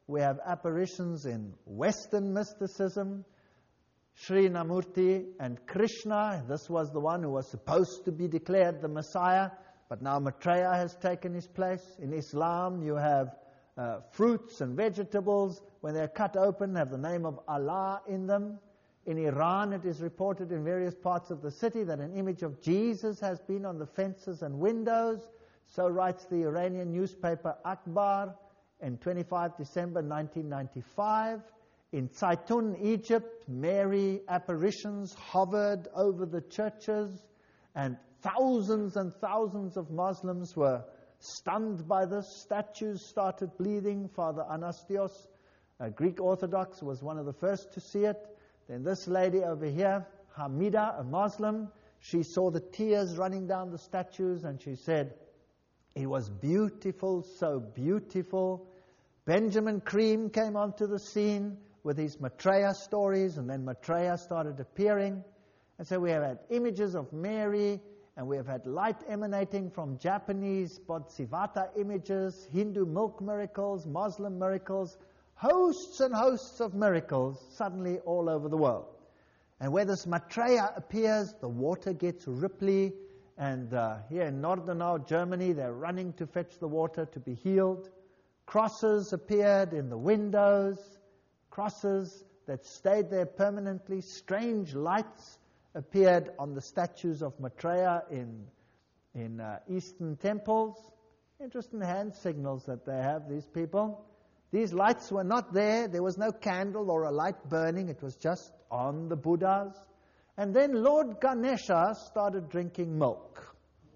We have apparitions in Western mysticism. Sri Namurti and Krishna, this was the one who was supposed to be declared the Messiah, but now Maitreya has taken his place. In Islam, you have uh, fruits and vegetables, when they're cut open, have the name of Allah in them. In Iran, it is reported in various parts of the city that an image of Jesus has been on the fences and windows. So writes the Iranian newspaper Akhbar in twenty-fifth of December nineteen ninety-five. In Zaitun, Egypt, Mary apparitions hovered over the churches, and thousands and thousands of Muslims were stunned by this. Statues started bleeding. Father Anastios, a Greek Orthodox, was one of the first to see it. Then this lady over here, Hamida, a Muslim, she saw the tears running down the statues, and she said, "It was beautiful, so beautiful." Benjamin Cream came onto the scene with his Maitreya stories, and then Maitreya started appearing. And so we have had images of Mary, and we have had light emanating from Japanese Bodhisattva images, Hindu milk miracles, Muslim miracles, hosts and hosts of miracles suddenly all over the world. And where this Maitreya appears, the water gets ripply, and uh, here in Nordenau, Germany, they're running to fetch the water to be healed. Crosses appeared in the windows, crosses that stayed there permanently. Strange lights appeared on the statues of Maitreya in, in uh, Eastern temples. Interesting hand signals that they have, these people. These lights were not there. There was no candle or a light burning. It was just on the Buddhas. And then Lord Ganesha started drinking milk.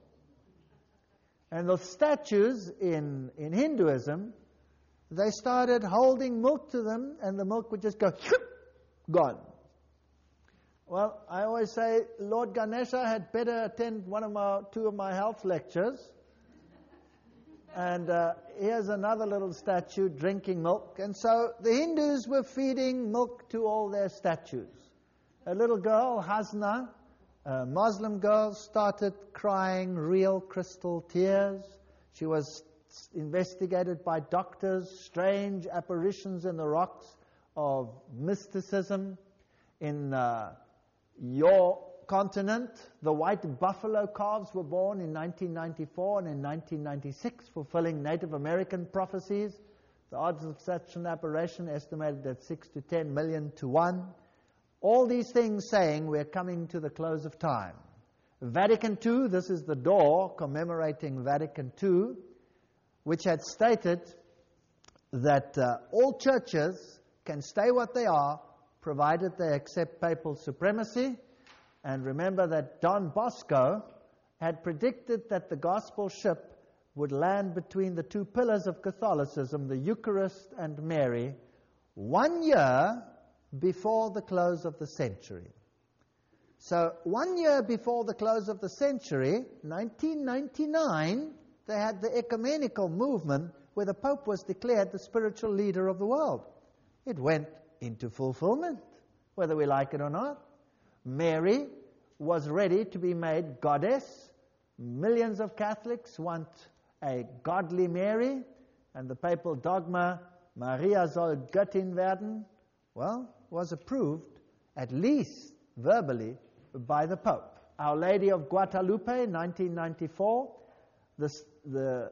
And the statues in, in Hinduism, they started holding milk to them, and the milk would just go, gone. Well, I always say Lord Ganesha had better attend one of my, two of my health lectures. And uh, here's another little statue drinking milk. And so the Hindus were feeding milk to all their statues. A little girl, Hasna, a Muslim girl, started crying real crystal tears. She was investigated by doctors, strange apparitions in the rocks of mysticism. In uh, your continent, the white buffalo calves were born in nineteen ninety-four and in nineteen ninety-six, fulfilling Native American prophecies. The odds of such an apparition estimated at six to ten million to one. All these things saying we're coming to the close of time. Vatican Two, this is the door commemorating Vatican Two, which had stated that uh, all churches can stay what they are, provided they accept papal supremacy. And remember that Don Bosco had predicted that the gospel ship would land between the two pillars of Catholicism, the Eucharist and Mary, one year before the close of the century. So one year before the close of the century, nineteen ninety-nine, they had the ecumenical movement where the Pope was declared the spiritual leader of the world. It went into fulfillment, whether we like it or not. Mary was ready to be made goddess. Millions of Catholics want a godly Mary, and the papal dogma, Maria soll Göttin werden, well, was approved, at least verbally, by the Pope. Our Lady of Guadalupe, nineteen ninety-four, the, the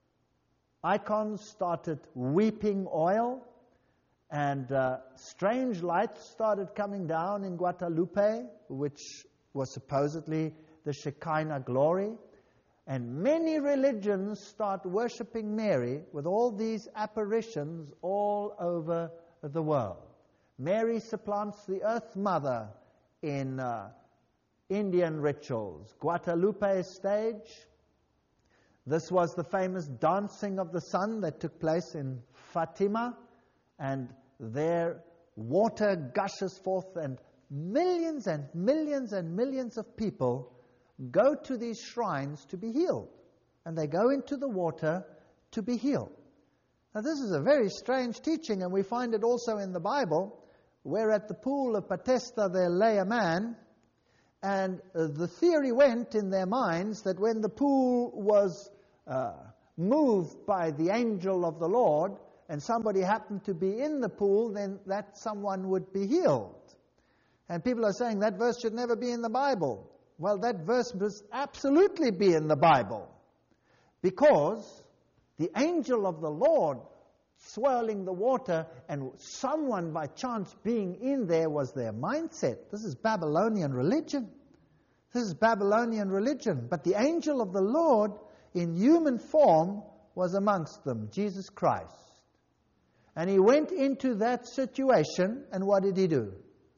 icons started weeping oil, and uh, strange lights started coming down in Guadalupe, which was supposedly the Shekinah glory. And many religions start worshipping Mary with all these apparitions all over the world. Mary supplants the Earth Mother in uh, Indian rituals. Guadalupe stage. This was the famous dancing of the sun that took place in Fatima, and there water gushes forth, and millions and millions and millions of people go to these shrines to be healed, and they go into the water to be healed. Now this is a very strange teaching, and we find it also in the Bible, where at the pool of Bethesda there lay a man, and uh, the theory went in their minds that when the pool was uh, moved by the angel of the Lord, and somebody happened to be in the pool, then that someone would be healed. And people are saying that verse should never be in the Bible. Well, that verse must absolutely be in the Bible, because the angel of the Lord swirling the water and someone by chance being in there was their mindset. This is Babylonian religion. This is Babylonian religion. But the angel of the Lord in human form was amongst them, Jesus Christ. And he went into that situation, and what did he do?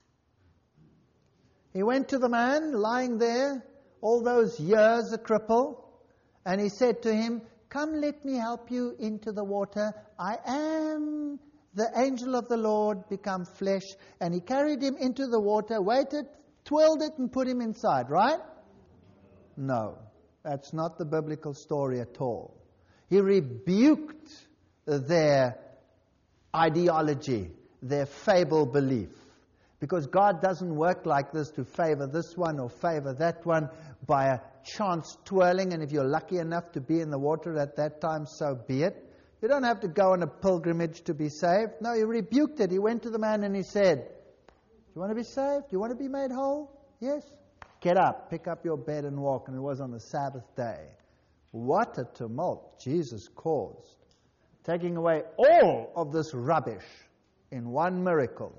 He went to the man lying there, all those years a cripple, and he said to him, "Come, let me help you into the water. I am the angel of the Lord become flesh." And he carried him into the water, waited, twirled it, and put him inside, right? No, that's not the biblical story at all. He rebuked their ideology, their fable belief. Because God doesn't work like this to favor this one or favor that one by a chance twirling, and if you're lucky enough to be in the water at that time, so be it. You don't have to go on a pilgrimage to be saved. No, he rebuked it. He went to the man and he said, "Do you want to be saved? Do you want to be made whole? Yes? Get up, pick up your bed and walk." And it was on the Sabbath day. What a tumult Jesus caused, taking away all of this rubbish in one miracle.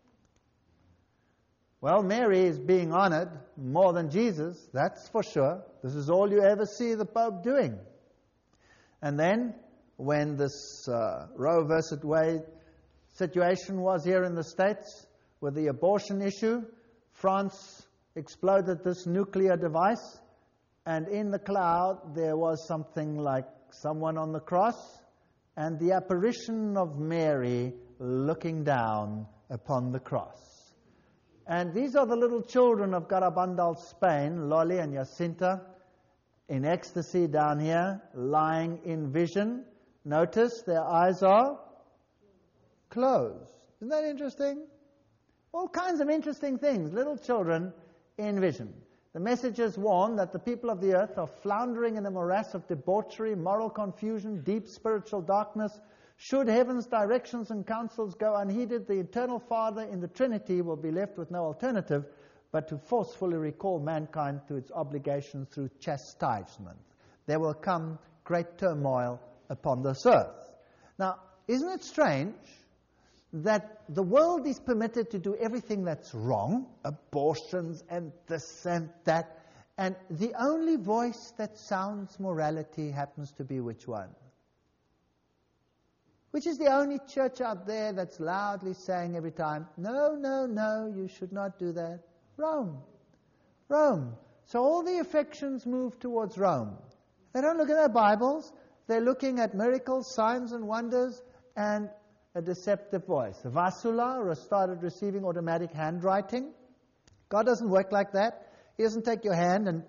Well, Mary is being honored more than Jesus, that's for sure. This is all you ever see the Pope doing. And then, when this uh, Roe versus Wade situation was here in the States, with the abortion issue, France exploded this nuclear device, and in the cloud there was something like someone on the cross, and the apparition of Mary looking down upon the cross. And these are the little children of Garabandal, Spain, Loli and Jacinta, in ecstasy down here, lying in vision. Notice their eyes are closed. Isn't that interesting? All kinds of interesting things. Little children in vision. The messages warn that the people of the earth are floundering in a morass of debauchery, moral confusion, deep spiritual darkness. Should heaven's directions and counsels go unheeded, the eternal Father in the Trinity will be left with no alternative but to forcefully recall mankind to its obligations through chastisement. There will come great turmoil upon this earth. Now, isn't it strange that the world is permitted to do everything that's wrong, abortions and this and that, and the only voice that sounds morality happens to be which one? Which is the only church out there that's loudly saying every time, "No, no, no, you should not do that"? Rome. Rome. So all the affections move towards Rome. They don't look at their Bibles. They're looking at miracles, signs and wonders, and a deceptive voice. Vasula started receiving automatic handwriting. God doesn't work like that. He doesn't take your hand and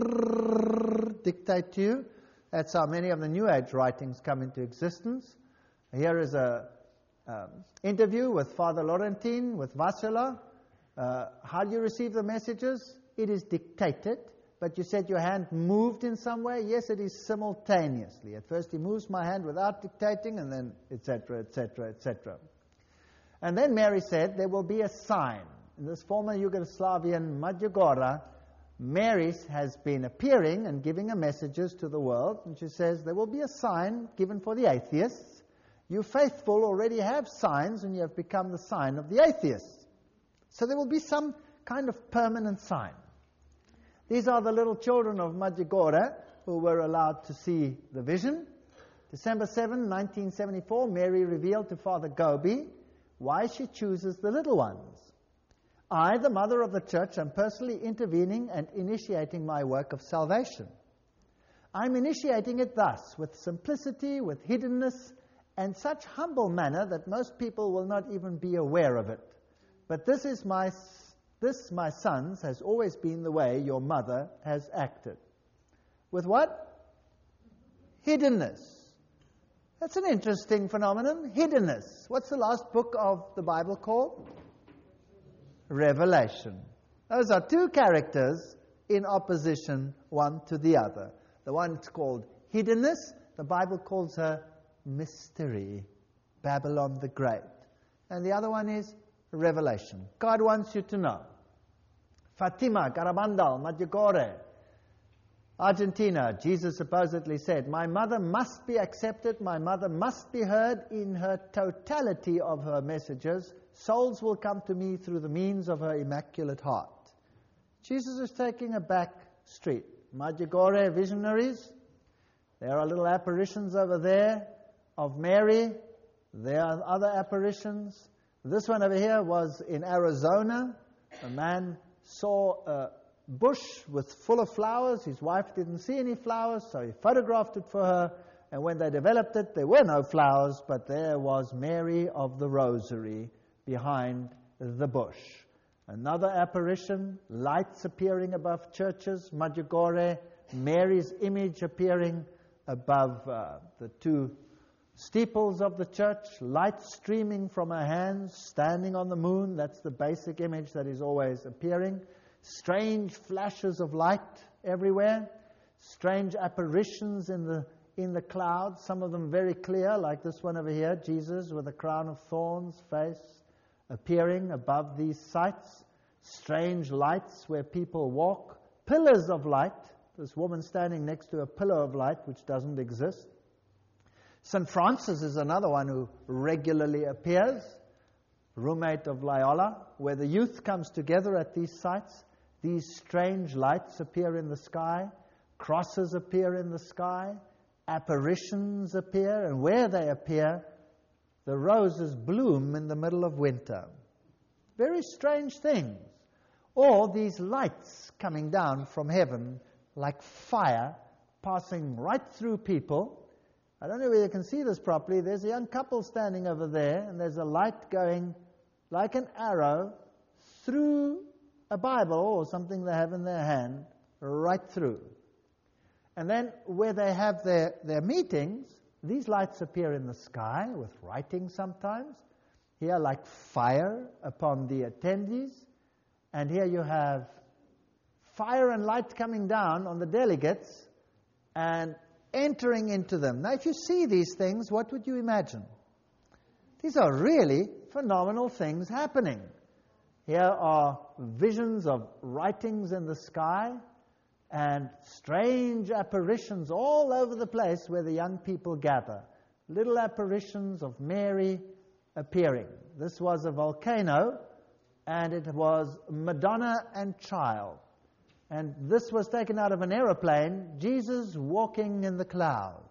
dictate to you. That's how many of the New Age writings come into existence. Here is a um, interview with Father Laurentine, with Vasula. Uh, how do you receive the messages? It is dictated, but you said your hand moved in some way. Yes, it is simultaneously. At first he moves my hand without dictating, and then et cetera, et cetera, et cetera. And then Mary said there will be a sign. In this former Yugoslavian Medjugorje, Mary has been appearing and giving her messages to the world, and she says there will be a sign given for the atheists. You faithful already have signs, and you have become the sign of the atheists. So there will be some kind of permanent sign. These are the little children of Medjugorje who were allowed to see the vision. December seventh, nineteen seventy-four, Mary revealed to Father Gobi why she chooses the little ones. I, the Mother of the Church, am personally intervening and initiating my work of salvation. I'm initiating it thus, with simplicity, with hiddenness, and such humble manner that most people will not even be aware of it. But this is my, this, my sons, has always been the way your mother has acted. With what? Hiddenness. That's an interesting phenomenon, hiddenness. What's the last book of the Bible called? Revelation. Those are two characters in opposition one to the other. The one's called hiddenness. The Bible calls her mystery. Babylon the Great. And the other one is Revelation. God wants you to know. Fatima, Garabandal, Medjugorje, Argentina, Jesus supposedly said, my mother must be accepted, my mother must be heard in her totality of her messages. Souls will come to me through the means of her immaculate heart. Jesus is taking a back street. Medjugorje visionaries, there are little apparitions over there of Mary. There are other apparitions. This one over here was in Arizona. A man saw a bush with full of flowers. His wife didn't see any flowers, so he photographed it for her. And when they developed it, there were no flowers, but there was Mary of the Rosary behind the bush. Another apparition, lights appearing above churches, Medjugorje, Mary's image appearing above uh, the two steeples of the church, light streaming from her hands, standing on the moon. That's the basic image that is always appearing. Strange flashes of light everywhere, strange apparitions in the in the clouds, some of them very clear, like this one over here, Jesus with a crown of thorns face appearing above these sites. Strange lights where people walk, pillars of light, this woman standing next to a pillar of light which doesn't exist. Saint Francis is another one who regularly appears, roommate of Loyola, where the youth comes together at these sites. These strange lights appear in the sky, crosses appear in the sky, apparitions appear, and where they appear, the roses bloom in the middle of winter. Very strange things. Or these lights coming down from heaven like fire, passing right through people. I don't know whether you can see this properly. There's a young couple standing over there, and there's a light going like an arrow through a Bible or something they have in their hand, right through. And then where they have their, their meetings, these lights appear in the sky with writing sometimes. Here like fire upon the attendees. And here you have fire and light coming down on the delegates and entering into them. Now if you see these things, what would you imagine? These are really phenomenal things happening. Here are visions of writings in the sky and strange apparitions all over the place where the young people gather. Little apparitions of Mary appearing. This was a volcano, and it was Madonna and Child. And this was taken out of an aeroplane, Jesus walking in the clouds.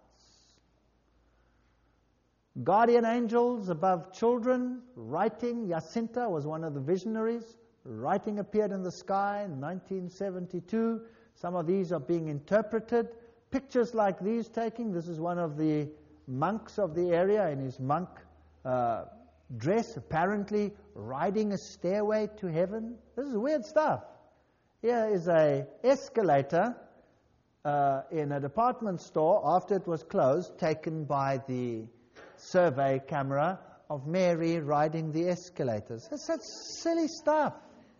Guardian angels above children, writing. Jacinta was one of the visionaries. Writing appeared in the sky in nineteen seventy-two. Some of these are being interpreted. Pictures like these taking. This is one of the monks of the area in his monk uh, dress, apparently riding a stairway to heaven. This is weird stuff. Here is a escalator uh, in a department store after it was closed, taken by the survey camera of Mary riding the escalators. That's such silly stuff.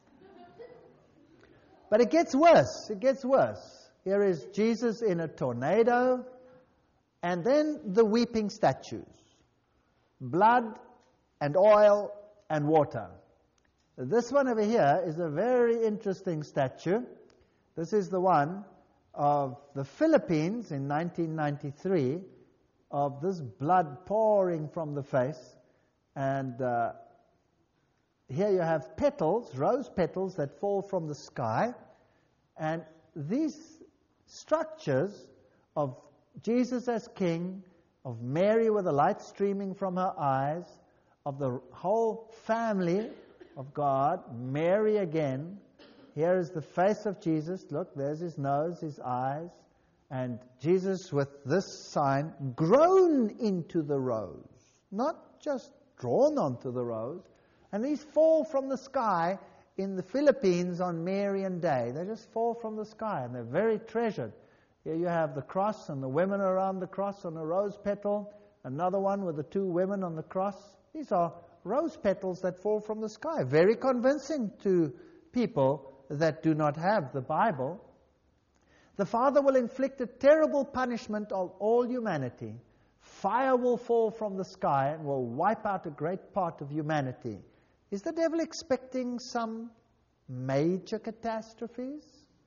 But it gets worse. It gets worse. Here is Jesus in a tornado, and then the weeping statues. Blood and oil and water. This one over here is a very interesting statue. This is the one of the Philippines in nineteen ninety-three, of this blood pouring from the face. And uh, here you have petals, rose petals that fall from the sky. And these structures of Jesus as king, of Mary with the light streaming from her eyes, of the whole family of God, Mary again. Here is the face of Jesus. Look, there's his nose, his eyes. And Jesus with this sign, grown into the rose, not just drawn onto the rose. And these fall from the sky in the Philippines on Marian Day. They just fall from the sky, and they're very treasured. Here you have the cross and the women around the cross on a rose petal. Another one with the two women on the cross. These are rose petals that fall from the sky. Very convincing to people that do not have the Bible. The Father will inflict a terrible punishment on all humanity. fire will fall from the sky and will wipe out a great part of humanity. Is the devil expecting some major catastrophes?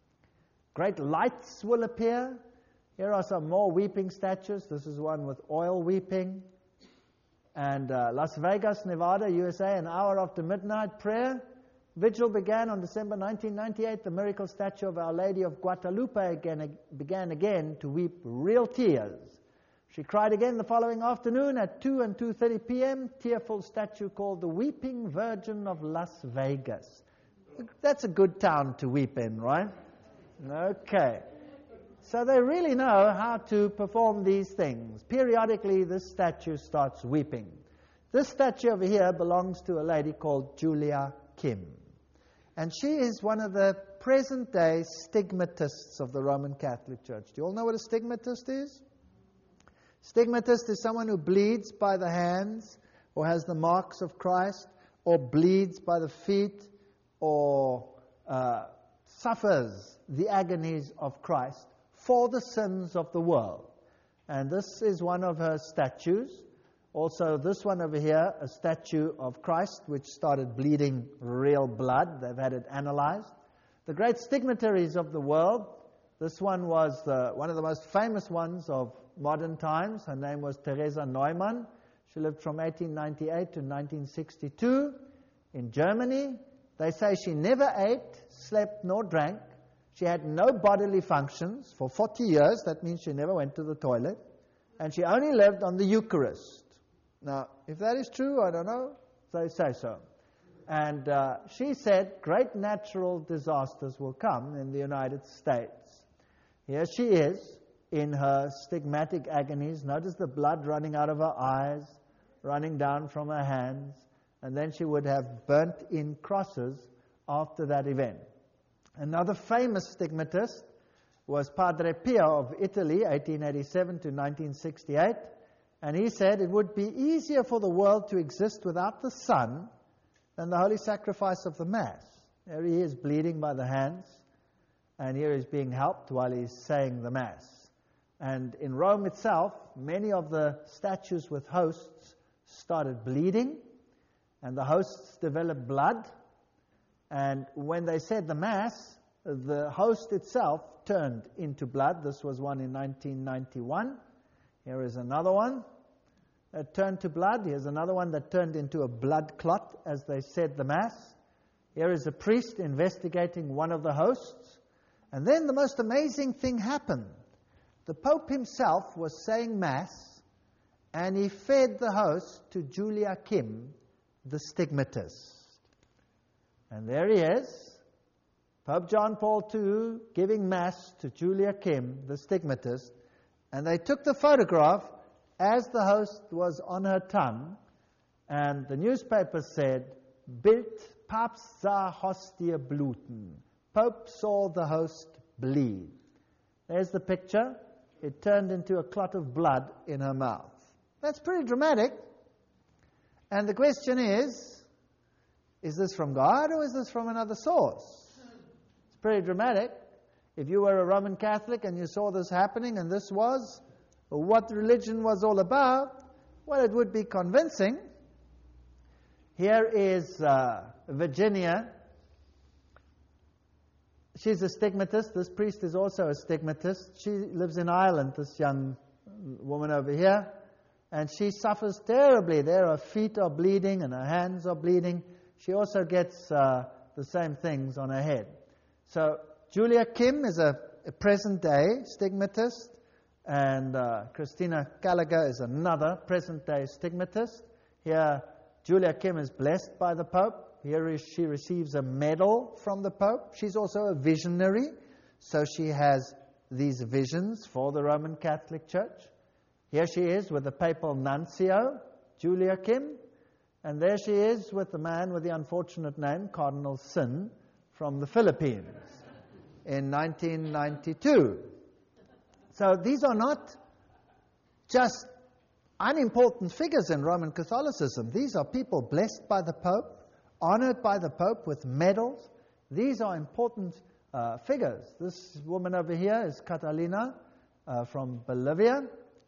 Great lights will appear. Here are some more weeping statues. This is one with oil weeping. And uh, Las Vegas, Nevada, U S A, an hour after midnight prayer. Vigil began on December nineteen ninety-eight. The miracle statue of Our Lady of Guadalupe again, began again to weep real tears. She cried again the following afternoon at two and two thirty p.m. Tearful statue called the Weeping Virgin of Las Vegas. That's a good town to weep in, right? Okay. So they really know how to perform these things. Periodically, this statue starts weeping. This statue over here belongs to a lady called Julia Kim. And she is one of the present-day stigmatists of the Roman Catholic Church. Do you all know what a stigmatist is? Stigmatist is someone who bleeds by the hands, or has the marks of Christ, or bleeds by the feet, or uh, suffers the agonies of Christ for the sins of the world. And this is one of her statues. Also, this one over here, a statue of Christ, which started bleeding real blood. They've had it analyzed. The great stigmataries of the world, this one was the, one of the most famous ones of modern times. Her name was Teresa Neumann. She lived from eighteen ninety-eight to nineteen sixty-two in Germany. They say she never ate, slept, nor drank. She had no bodily functions for forty years. That means she never went to the toilet. And she only lived on the Eucharist. Now, if that is true, I don't know. They say so. And uh, she said great natural disasters will come in the United States. Here she is in her stigmatic agonies. Notice the blood running out of her eyes, running down from her hands. And then she would have burnt in crosses after that event. Another famous stigmatist was Padre Pio of Italy, eighteen eighty-seven to nineteen sixty-eight. And he said it would be easier for the world to exist without the Son than the holy sacrifice of the Mass. There he is bleeding by the hands, and here he's being helped while he's saying the Mass. And in Rome itself, many of the statues with hosts started bleeding, and the hosts developed blood. And when they said the Mass, the host itself turned into blood. This was one in nineteen ninety-one. Here is another one that turned to blood. Here's another one that turned into a blood clot as they said the Mass. Here is a priest investigating one of the hosts. And then the most amazing thing happened. The Pope himself was saying Mass, and he fed the host to Julia Kim, the stigmatist. And there he is, Pope John Paul the Second, giving Mass to Julia Kim, the stigmatist. And they took the photograph as the host was on her tongue, and the newspaper said, Bild Papst sah Hostie bluten. Pope saw the host bleed. There's the picture. It turned into a clot of blood in her mouth. That's pretty dramatic. And the question is, is this from God or is this from another source? It's pretty dramatic. If you were a Roman Catholic and you saw this happening and this was what religion was all about, well, it would be convincing. Here is uh, Virginia. She's a stigmatist. This priest is also a stigmatist. She lives in Ireland, this young woman over here, and she suffers terribly. There her feet are bleeding and her hands are bleeding. She also gets uh, the same things on her head. So Julia Kim is a, a present-day stigmatist, and uh, Christina Gallagher is another present-day stigmatist. Here, Julia Kim is blessed by the Pope. Here is, she receives a medal from the Pope. She's also a visionary, so she has these visions for the Roman Catholic Church. Here she is with the papal nuncio, Julia Kim, and there she is with the man with the unfortunate name, Cardinal Sin, from the Philippines in nineteen ninety-two. So these are not just unimportant figures in Roman Catholicism. These are people blessed by the Pope, honored by the Pope with medals. These are important uh, figures. This woman over here is Catalina uh, from Bolivia.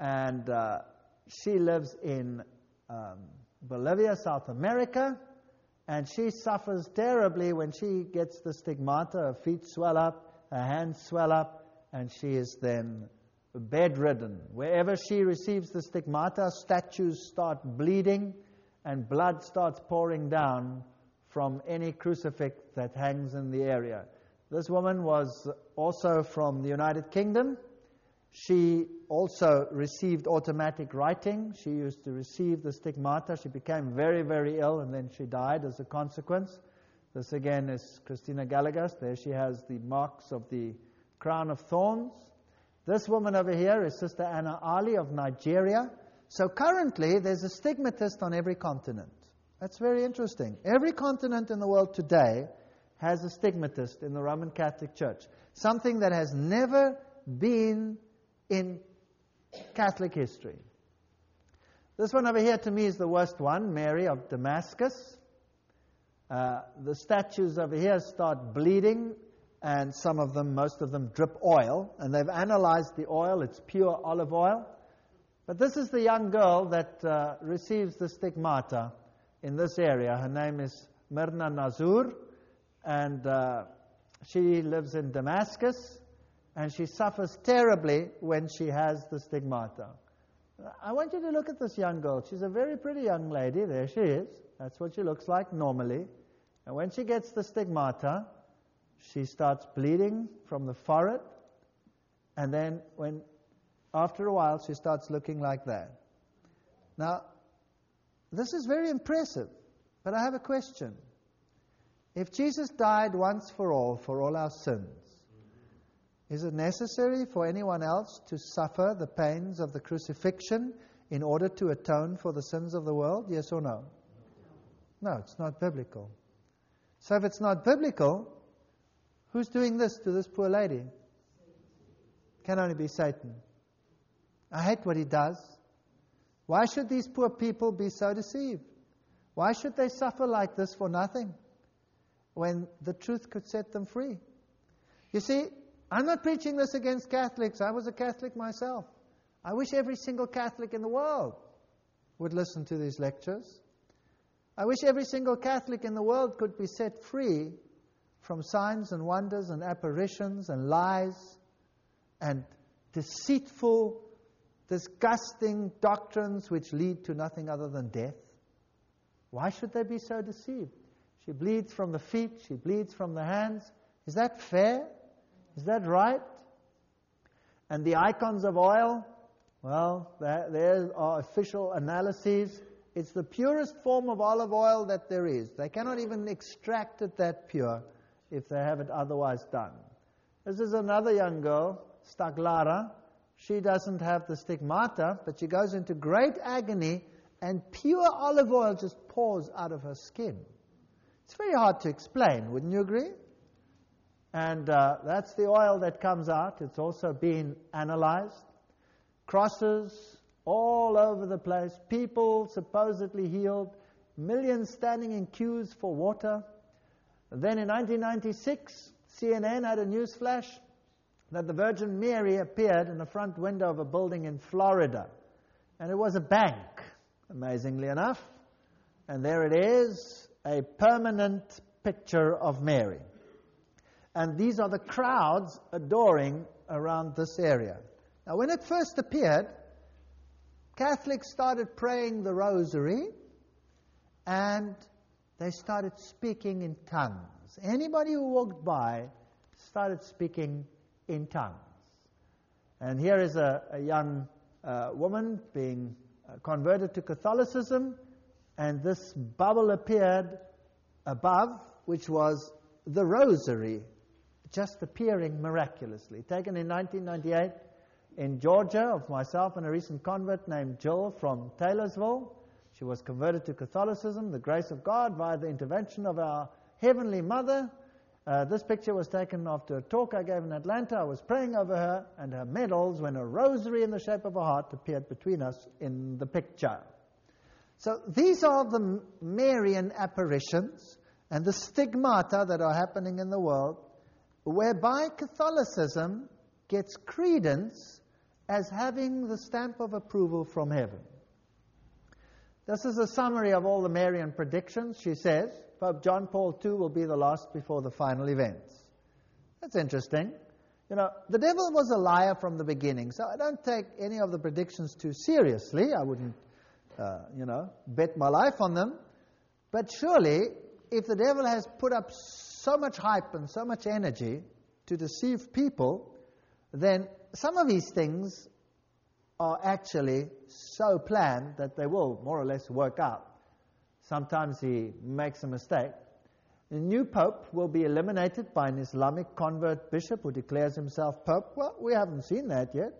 and uh, she lives in um, Bolivia, South America, and she suffers terribly when she gets the stigmata. Her feet swell up, her hands swell up, and she is then bedridden. Wherever she receives the stigmata, statues start bleeding, and blood starts pouring down from any crucifix that hangs in the area. This woman was also from the United Kingdom. She also received automatic writing. She used to receive the stigmata. She became very, very ill, and then she died as a consequence. This again is Christina Gallagher. There she has the marks of the crown of thorns. This woman over here is Sister Anna Ali of Nigeria. So currently, there's a stigmatist on every continent. That's very interesting. Every continent in the world today has a stigmatist in the Roman Catholic Church. Something that has never been in Catholic history. This one over here to me is the worst one, Mary of Damascus. Uh, the statues over here start bleeding, and some of them, most of them, drip oil. And they've analyzed the oil. It's pure olive oil. But this is the young girl that uh, receives the stigmata in this area. Her name is Myrna Nazur, and uh, she lives in Damascus. And she suffers terribly when she has the stigmata. I want you to look at this young girl. She's a very pretty young lady. There she is. That's what she looks like normally. And when she gets the stigmata, she starts bleeding from the forehead. And then when, after a while, she starts looking like that. Now, this is very impressive. But I have a question. If Jesus died once for all, for all our sins, is it necessary for anyone else to suffer the pains of the crucifixion in order to atone for the sins of the world? Yes or no? No, it's not biblical. So if it's not biblical, who's doing this to this poor lady? Can only be Satan. I hate what he does. Why should these poor people be so deceived? Why should they suffer like this for nothing when the truth could set them free? You see, I'm not preaching this against Catholics. I was a Catholic myself. I wish every single Catholic in the world would listen to these lectures. I wish every single Catholic in the world could be set free from signs and wonders and apparitions and lies and deceitful, disgusting doctrines which lead to nothing other than death. Why should they be so deceived? She bleeds from the feet. She bleeds from the hands. Is that fair? Is that right? And the icons of oil, well, there, there are official analyses. It's the purest form of olive oil that there is. They cannot even extract it that pure if they have it otherwise done. This is another young girl, Staglara. She doesn't have the stigmata, but she goes into great agony, and pure olive oil just pours out of her skin. It's very hard to explain, wouldn't you agree? And uh, that's the oil that comes out. It's also been analyzed. Crosses all over the place. People supposedly healed. Millions standing in queues for water. Then in nineteen ninety-six, C N N had a news flash that the Virgin Mary appeared in the front window of a building in Florida. And it was a bank, amazingly enough. And there it is, a permanent picture of Mary. And these are the crowds adoring around this area. Now, when it first appeared, Catholics started praying the rosary, and they started speaking in tongues. Anybody who walked by started speaking in tongues. And here is a, a young uh, woman being uh, converted to Catholicism, and this bubble appeared above, which was the rosary, just appearing miraculously. Taken in nineteen ninety-eight in Georgia of myself and a recent convert named Jill from Taylorsville. She was converted to Catholicism, the grace of God, via the intervention of our Heavenly Mother. Uh, this picture was taken after a talk I gave in Atlanta. I was praying over her and her medals when a rosary in the shape of a heart appeared between us in the picture. So these are the Marian apparitions and the stigmata that are happening in the world, whereby Catholicism gets credence as having the stamp of approval from heaven. This is a summary of all the Marian predictions. She says, Pope John Paul the Second will be the last before the final events. That's interesting. You know, the devil was a liar from the beginning, so I don't take any of the predictions too seriously. I wouldn't, uh, you know, bet my life on them. But surely, if the devil has put up so much hype and so much energy to deceive people, then some of these things are actually so planned that they will more or less work out. Sometimes he makes a mistake. The new pope will be eliminated by an Islamic convert bishop who declares himself pope. Well, we haven't seen that yet.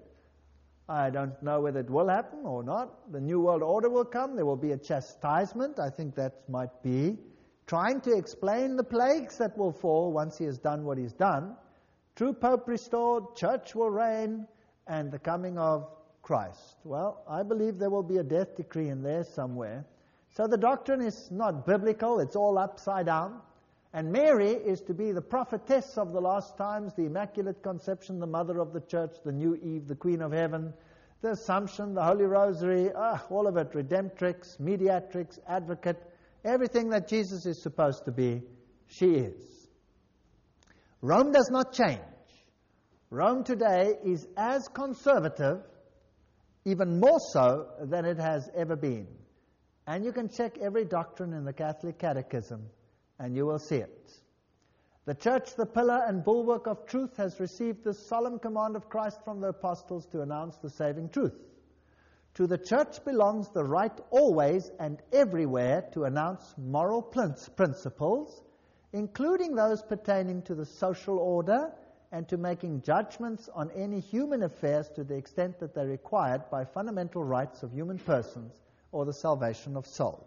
I don't know whether it will happen or not. The New World Order will come. There will be a chastisement. I think that might be trying to explain the plagues that will fall once he has done what he's done. True pope restored, church will reign, and the coming of Christ. Well, I believe there will be a death decree in there somewhere. So the doctrine is not biblical. It's all upside down. And Mary is to be the prophetess of the last times, the Immaculate Conception, the mother of the church, the new Eve, the Queen of Heaven, the Assumption, the Holy Rosary, ah, all of it, redemptrix, mediatrix, advocate, everything that Jesus is supposed to be, she is. Rome does not change. Rome today is as conservative, even more so than it has ever been. And you can check every doctrine in the Catholic Catechism, and you will see it. The Church, the pillar and bulwark of truth, has received the solemn command of Christ from the apostles to announce the saving truth. To the Church belongs the right always and everywhere to announce moral principles, including those pertaining to the social order and to making judgments on any human affairs to the extent that they're required by fundamental rights of human persons or the salvation of souls.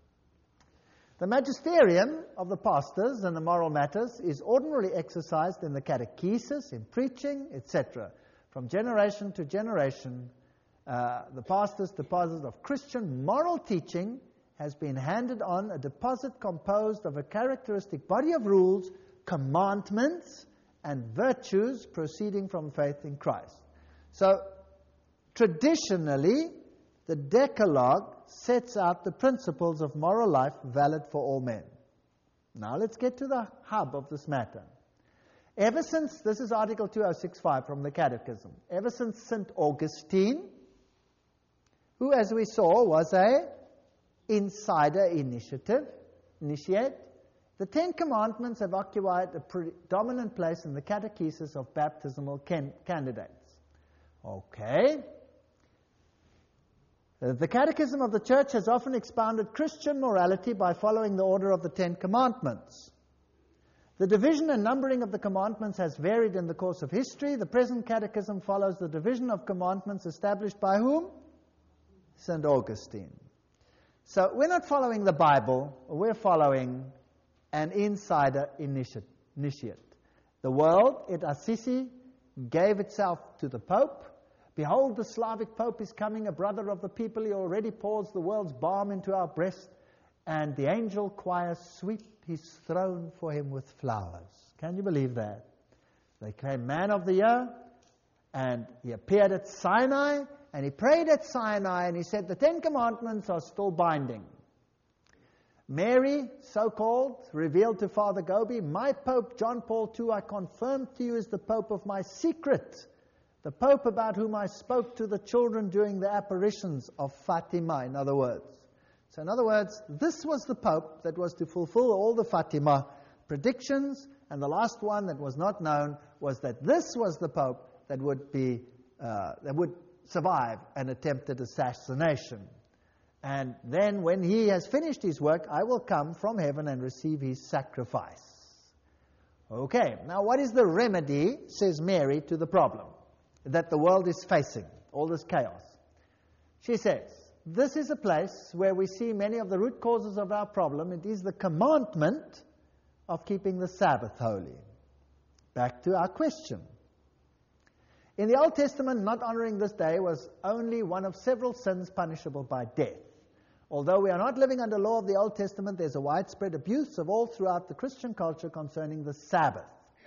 The magisterium of the pastors and the moral matters is ordinarily exercised in the catechesis, in preaching, et cetera. From generation to generation, uh, the pastor's deposit of Christian moral teaching has been handed on, a deposit composed of a characteristic body of rules, commandments, and virtues proceeding from faith in Christ. So, traditionally, the Decalogue sets out the principles of moral life valid for all men. Now let's get to the hub of this matter. Ever since, this is Article two oh six five from the Catechism, ever since Saint Augustine, who as we saw was a insider initiative, initiate, the Ten Commandments have occupied a predominant place in the catechesis of baptismal can- candidates. Okay. The Catechism of the Church has often expounded Christian morality by following the order of the Ten Commandments. The division and numbering of the commandments has varied in the course of history. The present Catechism follows the division of commandments established by whom? Saint Augustine. So we're not following the Bible, we're following an insider initiate. The world at Assisi gave itself to the Pope. Behold, the Slavic Pope is coming, a brother of the people. He already pours the world's balm into our breast, and the angel choir sweep his throne for him with flowers. Can you believe that? They came man of the year, and he appeared at Sinai, and he prayed at Sinai, and he said, the Ten Commandments are still binding. Mary, so-called, revealed to Father Gobi, my Pope John Paul the Second, I confirm to you, is the Pope of my secret, the Pope about whom I spoke to the children during the apparitions of Fatima, in other words. So in other words, this was the Pope that was to fulfill all the Fatima predictions, and the last one that was not known was that this was the Pope that would be, uh, that would survive an attempted assassination. And then when he has finished his work, I will come from heaven and receive his sacrifice. Okay, now what is the remedy, says Mary, to the problem that the world is facing, all this chaos? She says, this is a place where we see many of the root causes of our problem. It is the commandment of keeping the Sabbath holy. Back to our question. In the Old Testament, not honoring this day was only one of several sins punishable by death. Although we are not living under law of the Old Testament, there's a widespread abuse of all throughout the Christian culture concerning the Sabbath.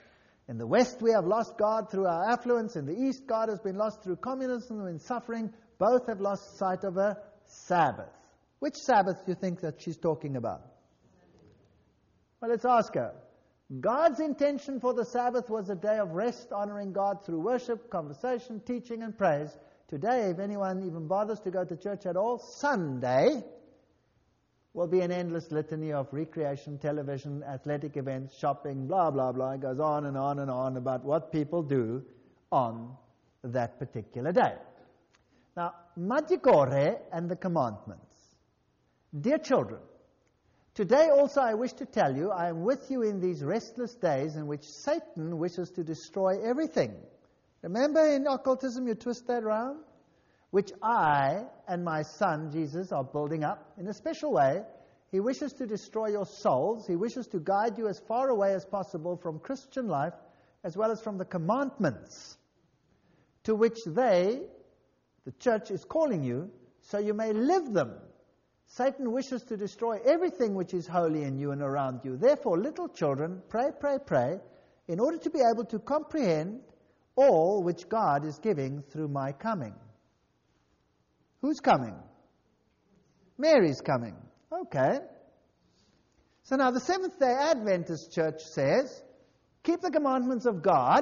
In the West, we have lost God through our affluence. In the East, God has been lost through communism and suffering. Both have lost sight of a Sabbath. Which Sabbath do you think that she's talking about? Well, let's ask her. God's intention for the Sabbath was a day of rest, honoring God through worship, conversation, teaching, and praise. Today, if anyone even bothers to go to church at all, Sunday will be an endless litany of recreation, television, athletic events, shopping, blah, blah, blah. It goes on and on and on about what people do on that particular day. Now, Madikore and the commandments. Dear children, today also I wish to tell you, I am with you in these restless days in which Satan wishes to destroy everything. Remember in occultism you twist that around? Which I and my son, Jesus, are building up. In a special way, he wishes to destroy your souls. He wishes to guide you as far away as possible from Christian life, as well as from the commandments to which they, the church, is calling you, so you may live them. Satan wishes to destroy everything which is holy in you and around you. Therefore, little children, pray, pray, pray, in order to be able to comprehend all which God is giving through my coming. Who's coming? Mary's coming. Okay. So now the Seventh-day Adventist Church says, keep the commandments of God.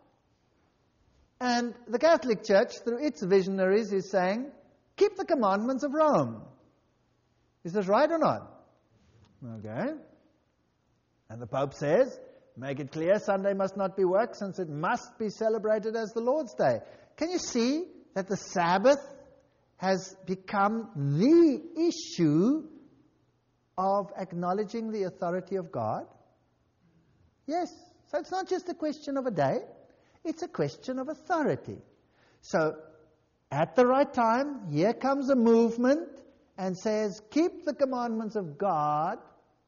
And the Catholic Church, through its visionaries, is saying, keep the commandments of Rome. Is this right or not? Okay. And the Pope says, make it clear Sunday must not be worked since it must be celebrated as the Lord's Day. Can you see that the Sabbath has become the issue of acknowledging the authority of God? Yes. So it's not just a question of a day, it's a question of authority. So, at the right time, here comes a movement and says, keep the commandments of God,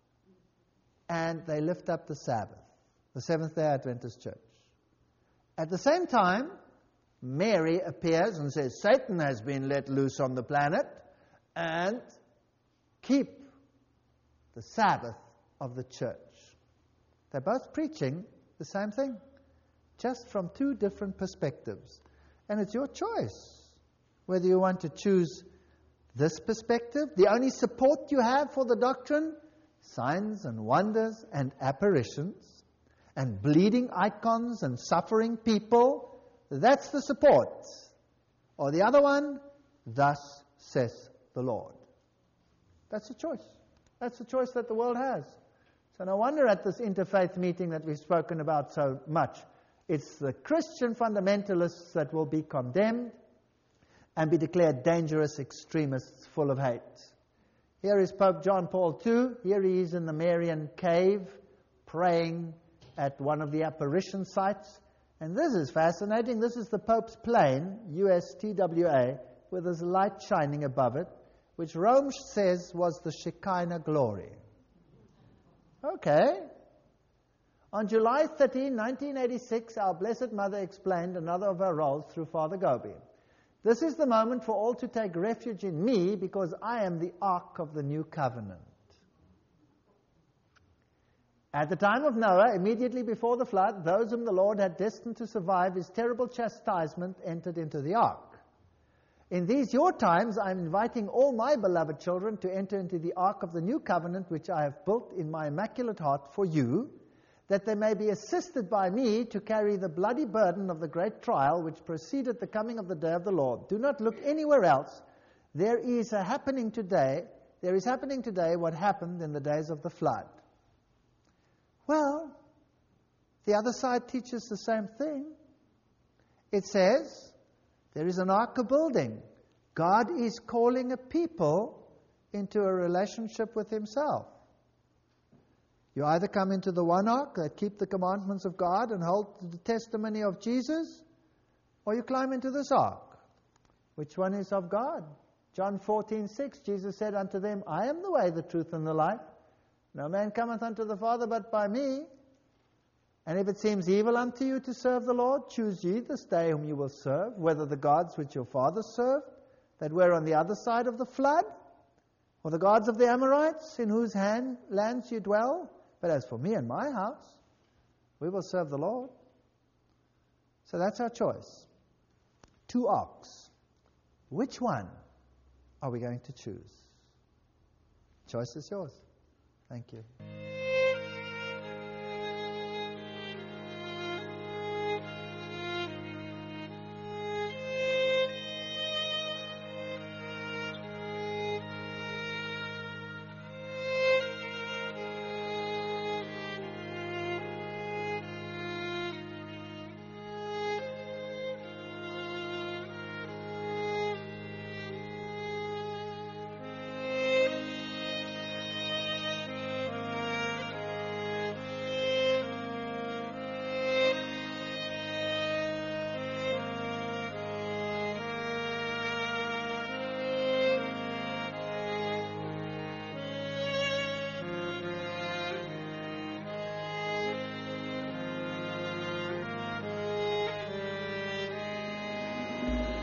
and they lift up the Sabbath, the Seventh-day Adventist Church. At the same time, Mary appears and says, Satan has been let loose on the planet, and keep the Sabbath of the church. They're both preaching the same thing, just from two different perspectives. And it's your choice whether you want to choose this perspective. The only support you have for the doctrine, signs and wonders and apparitions and bleeding icons and suffering people, that's the support. Or the other one, thus says the Lord. That's a choice. That's the choice that the world has. So no wonder at this interfaith meeting that we've spoken about so much, it's the Christian fundamentalists that will be condemned and be declared dangerous extremists full of hate. Here is Pope John Paul the Second. Here he is in the Marian cave praying at one of the apparition sites. And this is fascinating. This is the Pope's plane, U S T W A, with this light shining above it, which Rome says was the Shekinah glory. Okay. On July thirteenth, nineteen eighty-six, our Blessed Mother explained another of her roles through Father Gobi. This is the moment for all to take refuge in me, because I am the Ark of the New Covenant. At the time of Noah, immediately before the flood, those whom the Lord had destined to survive his terrible chastisement entered into the ark. In these your times, I am inviting all my beloved children to enter into the ark of the new covenant, which I have built in my immaculate heart for you, that they may be assisted by me to carry the bloody burden of the great trial which preceded the coming of the day of the Lord. Do not look anywhere else. There is a happening today, there is happening today what happened in the days of the flood. Well, the other side teaches the same thing. It says, there is an ark building. God is calling a people into a relationship with himself. You either come into the one ark that keep the commandments of God and hold to the testimony of Jesus, or you climb into this ark. Which one is of God? John fourteen six, Jesus said unto them, I am the way, the truth, and the life. No man cometh unto the Father but by me. And if it seems evil unto you to serve the Lord, choose ye this day whom you will serve, whether the gods which your fathers served, that were on the other side of the flood, or the gods of the Amorites, in whose hand lands you dwell. But as for me and my house, we will serve the Lord. So that's our choice. Two arcs. Which one are we going to choice? Choice is yours. Thank you.